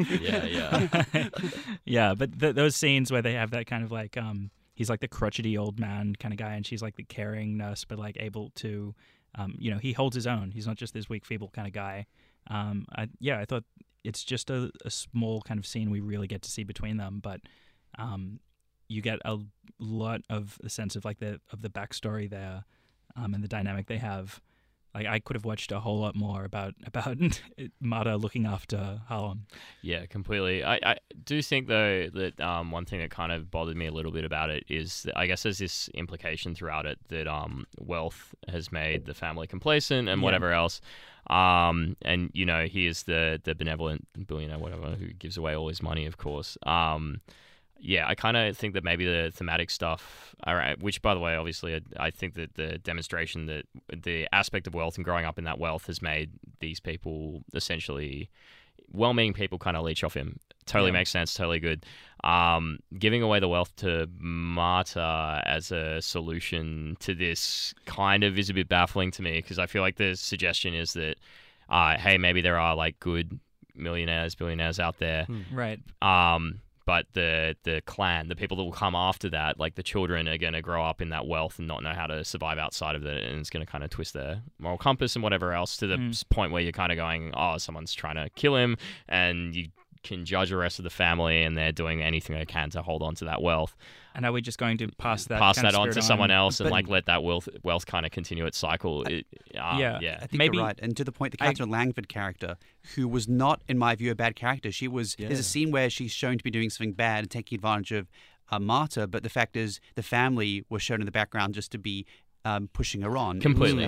Yeah, but those scenes where they have that kind of like he's like the crotchety old man kind of guy, and she's like the caring nurse, but like able to, he holds his own. He's not just this weak, feeble kind of guy. I thought it's just a small kind of scene we really get to see between them, but you get a lot of the sense of like the backstory there, and the dynamic they have. Like I could have watched a whole lot more about Marta looking after Harlem. Yeah, completely. I do think though that one thing that kind of bothered me a little bit about it is that I guess there's this implication throughout it that wealth has made the family complacent and whatever else. And you know, he is the benevolent billionaire, whatever, who gives away all his money, of course. Yeah, I kind of think that maybe the thematic stuff, which, by the way, obviously, I think that the demonstration that the aspect of wealth and growing up in that wealth has made these people essentially well-meaning people kind of leech off him. Totally makes sense, totally good. Giving away the wealth to Marta as a solution to this kind of is a bit baffling to me, because I feel like the suggestion is that, hey, maybe there are like good millionaires, billionaires out there. Right. But the clan, the people that will come after that, like the children, are going to grow up in that wealth and not know how to survive outside of it, and it's going to kind of twist their moral compass and whatever else to the point where you're kind of going, oh, someone's trying to kill him, and you can judge the rest of the family, and they're doing anything they can to hold on to that wealth. And are we just going to pass that on to someone else and like let that wealth kind of continue its cycle? I think you're right. And to the point, the Catherine Langford character, who was not, in my view, a bad character. She was. There's a scene where she's shown to be doing something bad and taking advantage of Marta, but the fact is, the family was shown in the background just to be pushing her on. Completely.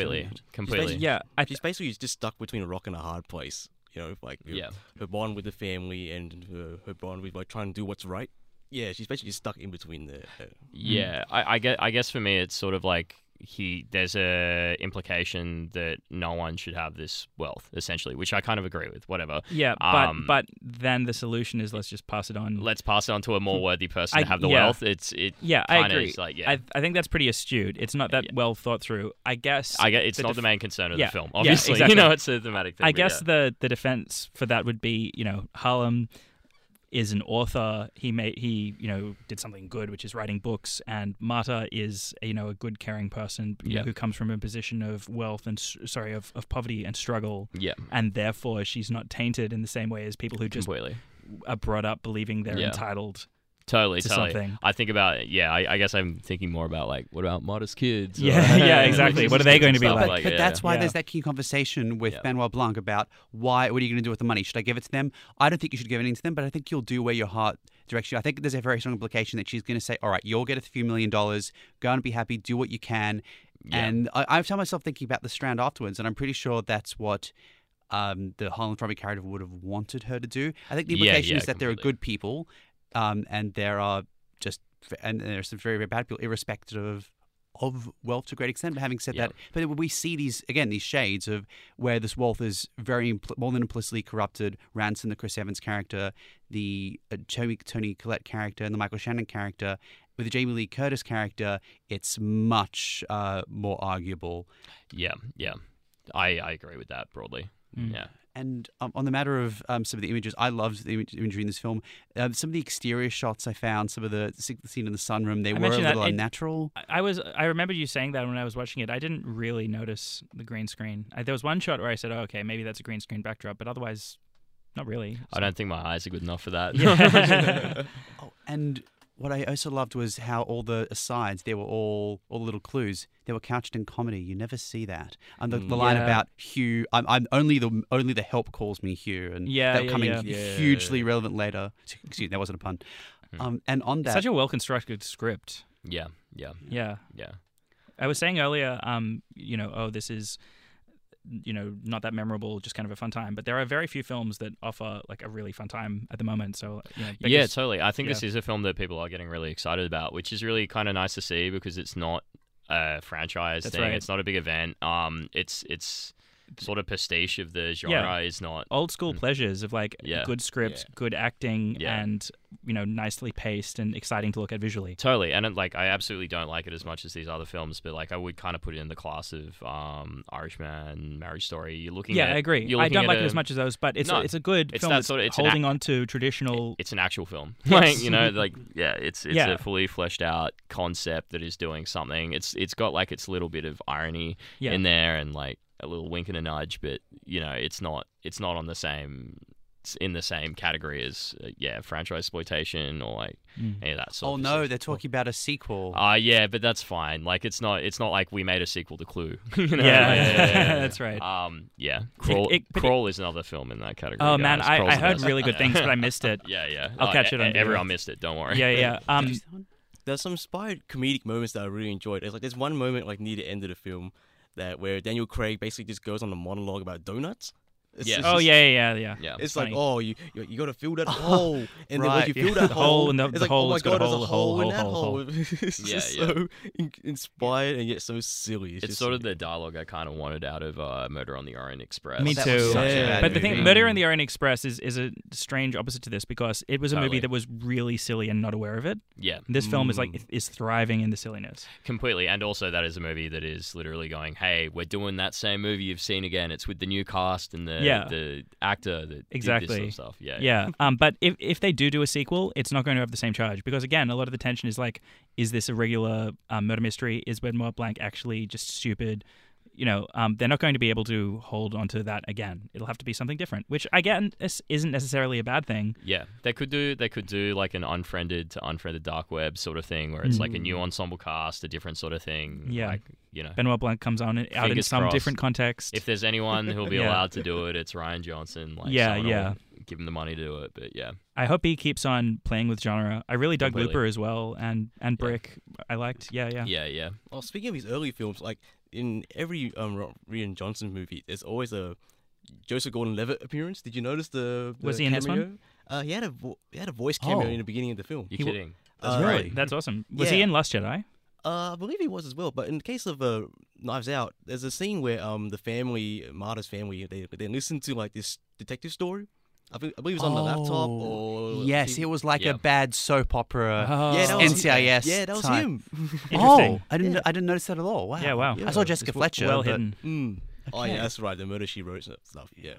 She's basically just stuck between a rock and a hard place. You know, like her bond with the family and her bond with like trying to do what's right. Yeah, she's basically stuck in between there. Yeah, I guess for me it's sort of like there's a implication that no one should have this wealth, essentially, which I kind of agree with. Whatever. Yeah, but then the solution is let's just pass it on. Let's pass it on to a more worthy person to have the wealth. I agree. Like, I think that's pretty astute. It's not that well thought through. I guess it's not the main concern of the film. Obviously, exactly. You know, it's a thematic thing. I guess the defense for that would be, you know, Harlem is an author. He did something good, which is writing books, and Marta is a good, caring person who comes from a position of wealth and of poverty and struggle. Yeah, and therefore she's not tainted in the same way as people who just are brought up believing they're entitled. Totally. Something. I think about I guess I'm thinking more about like, what about modest kids? Yeah, exactly. What are they going to be like? But that's why there's that key conversation with Benoit Blanc about what are you going to do with the money? Should I give it to them? I don't think you should give anything to them, but I think you'll do where your heart directs you. I think there's a very strong implication that she's going to say, all right, you'll get a few $1 million, go and be happy, do what you can. Yeah. And I found myself thinking about the Strand afterwards, and I'm pretty sure that's what the Harlan Thrombey character would have wanted her to do. I think the implication is that there are good people. And there are some very, very bad people, irrespective of wealth to a great extent. But having said that, but we see these shades of where this wealth is very more than implicitly corrupted. Ransom, the Chris Evans character, the Toni Collette character, and the Michael Shannon character. With the Jamie Lee Curtis character, it's much more arguable. Yeah. I agree with that broadly. Yeah. And on the matter of some of the images, I loved the imagery in this film. Some of the exterior shots I found, some of the scene in the sunroom, they were a little unnatural. I remember you saying that when I was watching it. I didn't really notice the green screen. There was one shot where I said, oh, okay, maybe that's a green screen backdrop, but otherwise, not really. So. I don't think my eyes are good enough for that. Yeah. And what I also loved was how all the asides, they were all the little clues, they were couched in comedy. You never see that. And the line about Hugh, I'm only the help calls me Hugh, and that coming hugely relevant later. Excuse me, that wasn't a pun. And on that, such a well constructed script. Yeah. I was saying earlier, this is, not that memorable, just kind of a fun time. But there are very few films that offer like a really fun time at the moment. So totally. I think this is a film that people are getting really excited about, which is really kind of nice to see because it's not a franchise thing. Right. It's not a big event. It's sort of pastiche of the genre is not old school pleasures of like good script, good acting, and nicely paced and exciting to look at visually. Totally, and I absolutely don't like it as much as these other films, but like I would kind of put it in the class of Irishman, Marriage Story. You're looking at, I agree. I don't like it as much as those, but it's a good film. It's holding on to traditional. It's an actual film, it's a fully fleshed out concept that is doing something. It's got like its little bit of irony in there and like a little wink and a nudge, but it's not on the same in the same category as franchise exploitation or like any of that sort. Oh of no, stuff. they're talking about a sequel. Yeah, but that's fine. Like it's not like we made a sequel to Clue. You know? Yeah, that's right. Crawl is another film in that category. Oh man, guys. I Crawl's heard the really good things, but I missed it. Yeah. I'll catch it on Everyone video. missed it. Don't worry. Yeah. There's some inspired comedic moments that I really enjoyed. There's one moment like near the end of the film where Daniel Craig basically just goes on a monologue about donuts. Yes. Oh yeah. It's funny. like, oh, you got to fill that hole, and then Right, once you fill that The hole, hole in the it's like, hole, oh my it's got a god, there's a hole, hole in that hole. hole. It's just so inspired and yet so silly. It's just sort of the dialogue I kind of wanted out of Murder on the Orient Express. Me that was too. such a bad But the thing, movie. Murder on the Orient Express is a strange opposite to this because it was a movie Totally. that was really silly and not aware of it. Yeah. This film is thriving in the silliness. Completely, and also that is a movie that is literally going, "Hey, we're doing that same movie you've seen again. It's with the new cast and the actor that did this sort of stuff." Yeah. But if they do a sequel, it's not going to have the same charge because again, a lot of the tension is like, is this a regular murder mystery? Is Benoit Blanc actually just stupid? They're not going to be able to hold onto that again. It'll have to be something different, which again isn't necessarily a bad thing. Yeah, they could do like an unfriended to unfriended dark web sort of thing, where it's like a new ensemble cast, a different sort of thing. Yeah, like, Benoit Blanc comes out in Fingers some crossed. different context. If there's anyone who'll be allowed to do it, it's Ryan Johnson. Like, someone will give him the money to do it. But yeah, I hope he keeps on playing with genre. I really dug Completely. Looper as well, and Brick. I liked. Yeah. Well, speaking of his early films, like in every Rian Johnson movie, there's always a Joseph Gordon-Levitt appearance. Did you notice the Was he in this cameo? one? He had a voice cameo in the beginning of the film. You're kidding? That's Really? That's awesome. Was he in Last Jedi? I believe he was as well. But in the case of Knives Out, there's a scene where the family, Marta's family, they listen to like this detective story. I believe it was on the laptop or Yes, it was like a bad soap opera. Yeah, that was NCIS. Yeah, that was type. him. Interesting. I didn't notice that at all. Wow. Yeah, wow. I saw Jessica It's Fletcher. well but- hidden. Oh yeah, that's right. The Murder She Wrote stuff. Yeah.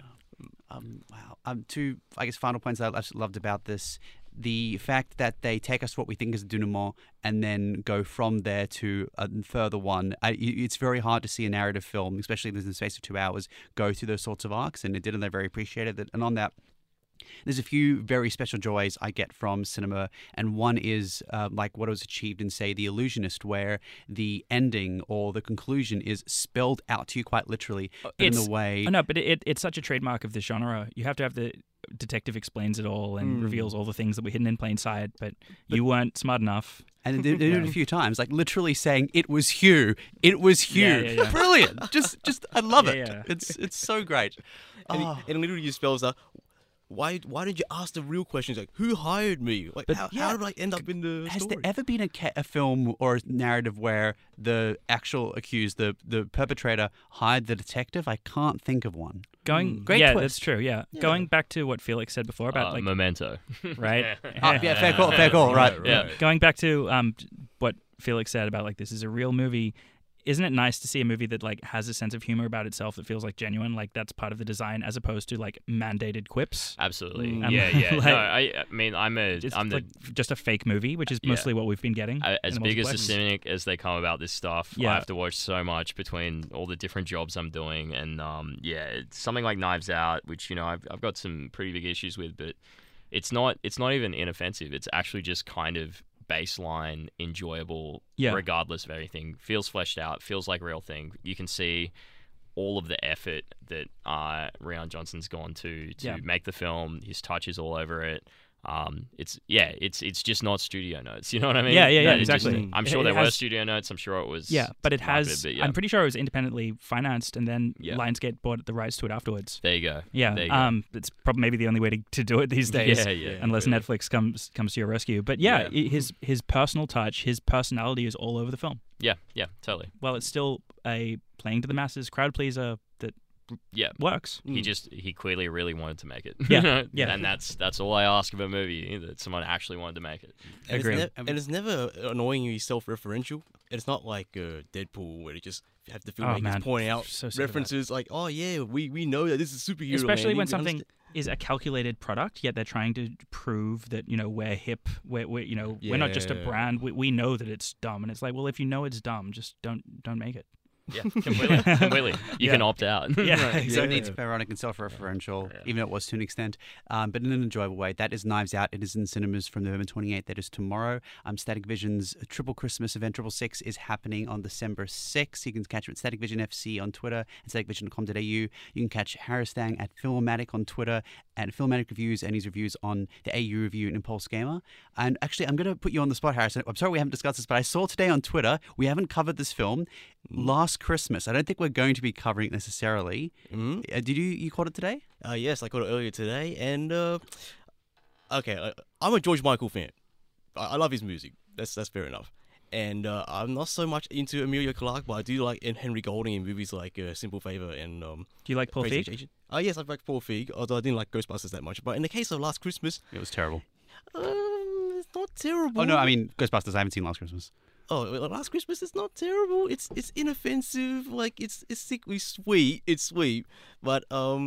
Wow. Two, I guess, final points that I loved about this. The fact that they take us to what we think is a denouement and then go from there to a further one. It's very hard to see a narrative film, especially in the space of 2 hours, go through those sorts of arcs, and it did, and I very appreciated it. And on that, there's a few very special joys I get from cinema, and one is like what was achieved in, say, The Illusionist, where the ending or the conclusion is spelled out to you quite literally, but in a way... No, but it's such a trademark of this genre. You have to have the detective explains it all and reveals all the things that were hidden in plain sight, but you weren't smart enough. And they did it a few times, like literally saying, "It was Hugh. It was Hugh." Yeah. Brilliant. Just I love it. Yeah. It's so great. And it literally just spells out, why did you ask the real questions? Like, who hired me? Like, how did I end up in the Has story? there ever been a film or a narrative where the actual accused, the perpetrator, hired the detective? I can't think of one. Great yeah, twist. that's true. Yeah. Going back to what Felix said before about like Memento, right? Fair call. Right. Yeah. Going back to what Felix said about like this is a real movie. Isn't it nice to see a movie that like has a sense of humor about itself that feels like genuine? Like that's part of the design, as opposed to like mandated quips. Absolutely. Mm. Yeah. Like- No, I mean, It's I'm like just a fake movie, which is mostly what we've been getting. As in the big as the multiplexes. cynic as they come about this stuff, Yeah. I have to watch so much between all the different jobs I'm doing, and it's something like Knives Out, which I've got some pretty big issues with, but it's not even inoffensive. It's actually just kind of baseline enjoyable, regardless of everything. Feels fleshed out, feels like a real thing. You can see all of the effort that Rian Johnson's gone to make the film. His touch is all over it. It's just not studio notes. You know what I mean? Yeah, That is exactly. just- I'm sure It there were has- studio notes. I'm sure it was. Yeah, but it has. marketed, but I'm pretty sure it was independently financed, and then Yeah. Lionsgate bought the rights to it afterwards. There you go. Yeah, There you go. it's probably maybe the only way to do it these days. Yeah, unless really. Netflix comes to your rescue. But yeah, his personal touch, his personality is all over the film. Yeah, totally. Well, it's still a playing to the masses crowd pleaser that works. He clearly really wanted to make it. Yeah. And that's all I ask of a movie, that someone actually wanted to make it. And Agree. It's never annoyingly self-referential. It's not like Deadpool where they just have the filmmakers man. pointing out So sick of that. references like, oh yeah, we know that this is superhero. Especially man. when We something understand- is a calculated product, yet they're trying to prove that we're hip, we're we're not just a Yeah. brand. We know that it's dumb, and it's like, well, if you know it's dumb, just don't make it. Yeah, completely. You can opt out. Yeah, You don't need to be ironic and self-referential, even though it was to an extent, but in an enjoyable way. That is Knives Out. It is in cinemas from November 28th. That is tomorrow. Static Vision's Triple Christmas event, 666, is happening on December 6th. You can catch it at Static Vision FC on Twitter and staticvision.com.au. You can catch Harris Stang at Filmatic on Twitter and Filmatic Reviews and his reviews on the AU Review and Impulse Gamer. And actually, I'm going to put you on the spot, Harris. I'm sorry we haven't discussed this, but I saw today on Twitter, we haven't covered this film. Last Christmas. I don't think we're going to be covering it necessarily. Did you caught it today? Yes, I caught it earlier today, and okay, I'm a George Michael fan. I love his music. That's fair enough. And I'm not so much into Emilia Clarke, but I do like Henry Golding in movies like Simple Favor and Do you like Paul Crazy Feig? Rich Asians. Yes, I like Paul Feig, although I didn't like Ghostbusters that much. But in the case of Last Christmas, It was terrible. it's not terrible. Oh, no, I mean, Ghostbusters. I haven't seen Last Christmas. Oh, Last Christmas is not terrible. It's inoffensive. Like it's sickly sweet. It's sweet, but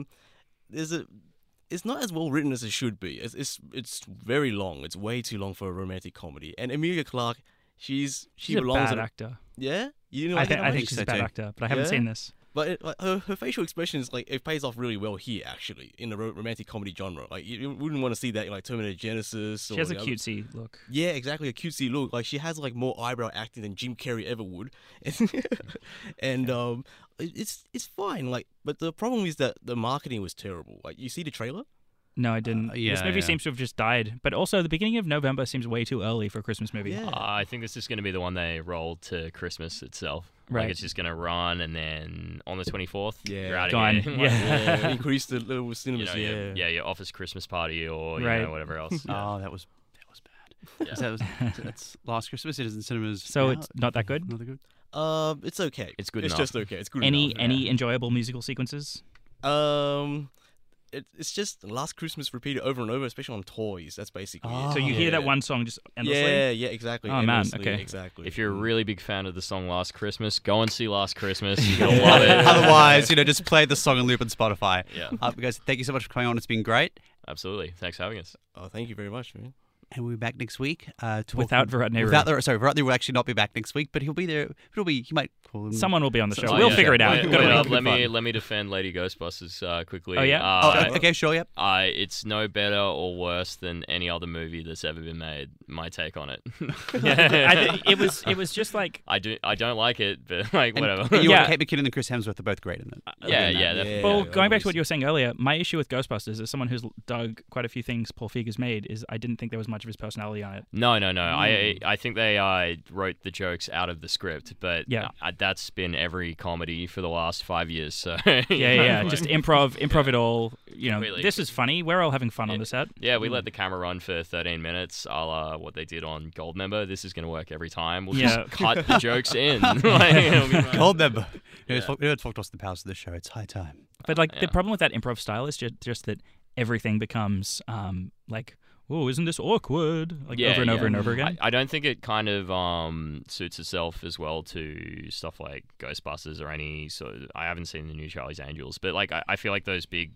it's not as well written as it should be. It's very long. It's way too long for a romantic comedy. And Emilia Clarke, she She's belongs a bad in actor. Yeah, you know. I think she's a bad actor, but I haven't seen this. But her facial expressions, like, it pays off really well here, actually, in the romantic comedy genre. Like, you wouldn't want to see that in, like, Terminator Genesis. She has a cutesy look. Yeah, exactly, a cutesy look. Like, she has, like, more eyebrow acting than Jim Carrey ever would. And it's fine. Like, but the problem is that the marketing was terrible. Like, you see the trailer? No, I didn't. This movie seems to have just died. But also, the beginning of November seems way too early for a Christmas movie. Yeah. I think this is going to be the one they roll to Christmas itself. Right. Like, it's just going to run, and then on the 24th, Yeah. you're out Gone. of here. Yeah. Increase the level of cinemas, your office Christmas party or Right. whatever else. Yeah. Oh, that was bad. Yeah. So that's Last Christmas. It is in cinemas. So now. it's not that good? Not that good. It's okay. It's good It's enough. just okay. It's good Any enough. enjoyable musical sequences? It's just Last Christmas repeated over and over, especially on toys. That's basically it. So you hear that one song just endlessly? Yeah, exactly. Oh, man, endlessly, okay. Exactly. If you're a really big fan of the song Last Christmas, go and see Last Christmas. You're going to love it. Otherwise, just play the song on loop on Spotify. Yeah. Guys, thank you so much for coming on. It's been great. Absolutely. Thanks for having us. Oh, thank you very much, man. And we'll be back next week. Without Virat Nehru. Virat Nehru will actually not be back next week, but he'll be there. He might call him. Someone will be on the show. Oh, We'll yeah. figure it out. Wait, We've got a wait, week. let me defend Lady Ghostbusters quickly. Oh, yeah? Okay, sure, yep. It's no better or worse than any other movie that's ever been made. My take on it. It was just like... I don't like it, but like whatever. Kate McKinnon and Chris Hemsworth are both great in it. Yeah, definitely. Well, going back to what you were saying earlier, my issue with Ghostbusters, as someone who's dug quite a few things Paul Feig has made, is I didn't think there was much of his personality on it. No. I think they wrote the jokes out of the script, but that's been every comedy for the last 5 years. So yeah, just improv it all. Completely. This is funny. We're all having fun on the set. Yeah, we let the camera run for 13 minutes, a la what they did on Goldmember. This is going to work every time. We'll just cut the jokes in. Goldmember. Who's talked to us the powers of the show? It's high time. But the problem with that improv style is just that everything becomes like, oh, isn't this awkward? Like over and over and over again. I don't think it kind of suits itself as well to stuff like Ghostbusters or any sort of, I haven't seen the new Charlie's Angels, but like I feel like those big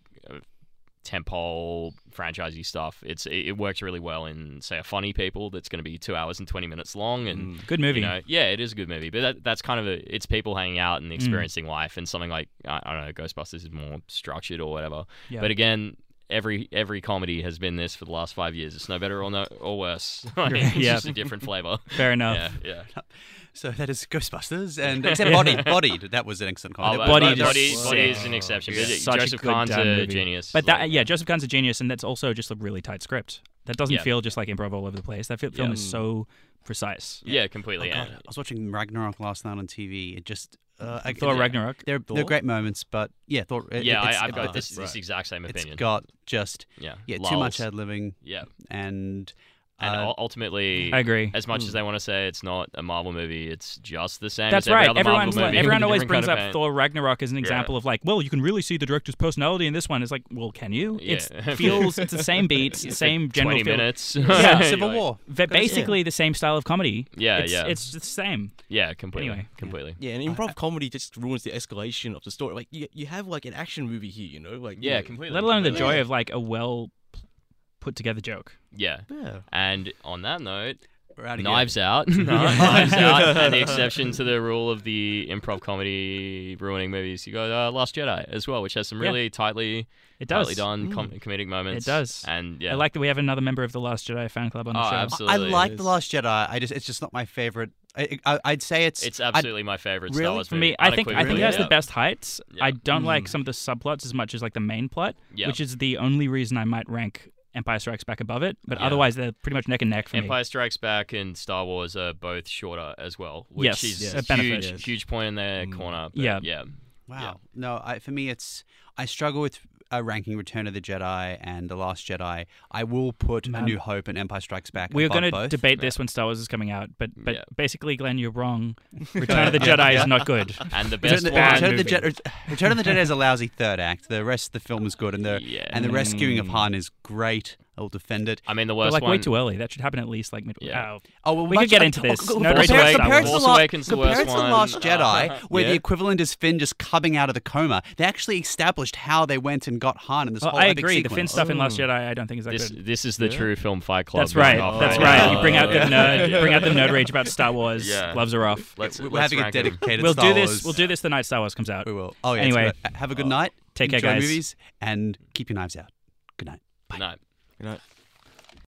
tentpole franchisey stuff, it works really well in, say, a Funny People that's going to be 2 hours and 20 minutes long, and good movie. Yeah, it is a good movie, but that's kind of it's people hanging out and experiencing life, and something like I don't know, Ghostbusters is more structured or whatever. Yeah. But again, every comedy has been this for the last 5 years. It's no better or worse. It's just a different flavor. Fair enough. Yeah. So that is Ghostbusters, and except Bodied. That was an excellent comedy. Bodied is an exception. Yeah. Joseph Kahn's a genius. But Joseph Kahn's a genius, and that's also just a really tight script. That doesn't feel just like improv all over the place. That film is so precise. Yeah, completely. God, I was watching Ragnarok last night on TV. It just Thor Ragnarok. They're great moments, but Thor. I've got this exact same opinion. It's got just too much ad living. Yeah, and ultimately, I agree. As much as they want to say it's not a Marvel movie, it's just the same. That's as every right. other Marvel movie. Everyone always Different brings kind up of Thor Ragnarok as an example of like, well, you can really see the director's personality in this one. It's like, well, can you? Yeah. It feels it's the same beats, the same general 20 feel. minutes. Yeah, Civil War. Basically the same style of comedy. Yeah, It's the same. Yeah, completely. Anyway. Completely. Yeah, and improv comedy just ruins the escalation of the story. Like you have like an action movie here, like completely. Let alone the joy of like a well put together joke. Yeah. And on that note, We're out of Knives here. Out. No, Knives Out. And the exception to the rule of the improv comedy ruining movies, you got Last Jedi as well, which has some really tightly done comedic moments. It does. And yeah. I like that we have another member of the Last Jedi fan club on the show. Absolutely. I like The Last Jedi. It's just not my favorite. I'd say it's absolutely my favorite Star Wars For movie. me, I think it has the Yeah. best heights. Yeah. I don't like some of the subplots as much as like the main plot, Yeah. which is the only reason I might rank Empire Strikes Back above it. But otherwise, they're pretty much neck and neck for me. Empire Strikes Back and Star Wars are both shorter as well, which is a benefit. huge point in their corner. But Yeah. Wow. No, for me, I struggle with ranking Return of the Jedi and The Last Jedi. I will put A New Hope and Empire Strikes Back We're above going to both. debate this when Star Wars is coming out, but basically, Glenn, you're wrong. Return of the Jedi is not good. And the best Return of the Jedi is a lousy third act. The rest of the film is good, and the rescuing of Han is great. I'll defend it. I mean, the But worst like one. way too early. That should happen at least like midway. Yeah. We could get into this. No Force rage about Awakens- Star Wars. Force Awakens the worst Compared to The one. Last Jedi, where Yeah. the equivalent is Finn just coming out of the coma, they actually established how they went and got Han in this whole I epic agree. The sequence. Finn stuff in Last Jedi, I don't think is that good. This is the true film Fight Club. That's right. going off That's right right. now. You bring out the nerd. Bring out the nerd rage about Star Wars. Yeah. Gloves are off. Let's We're having a rank 'em. dedicated We'll Star do this. Wars. We'll do this the night Star Wars comes out. We will. Oh, yeah. Anyway, Have a good night. Take care, Enjoy guys. movies and keep your knives out. Good night. Good night. Good night.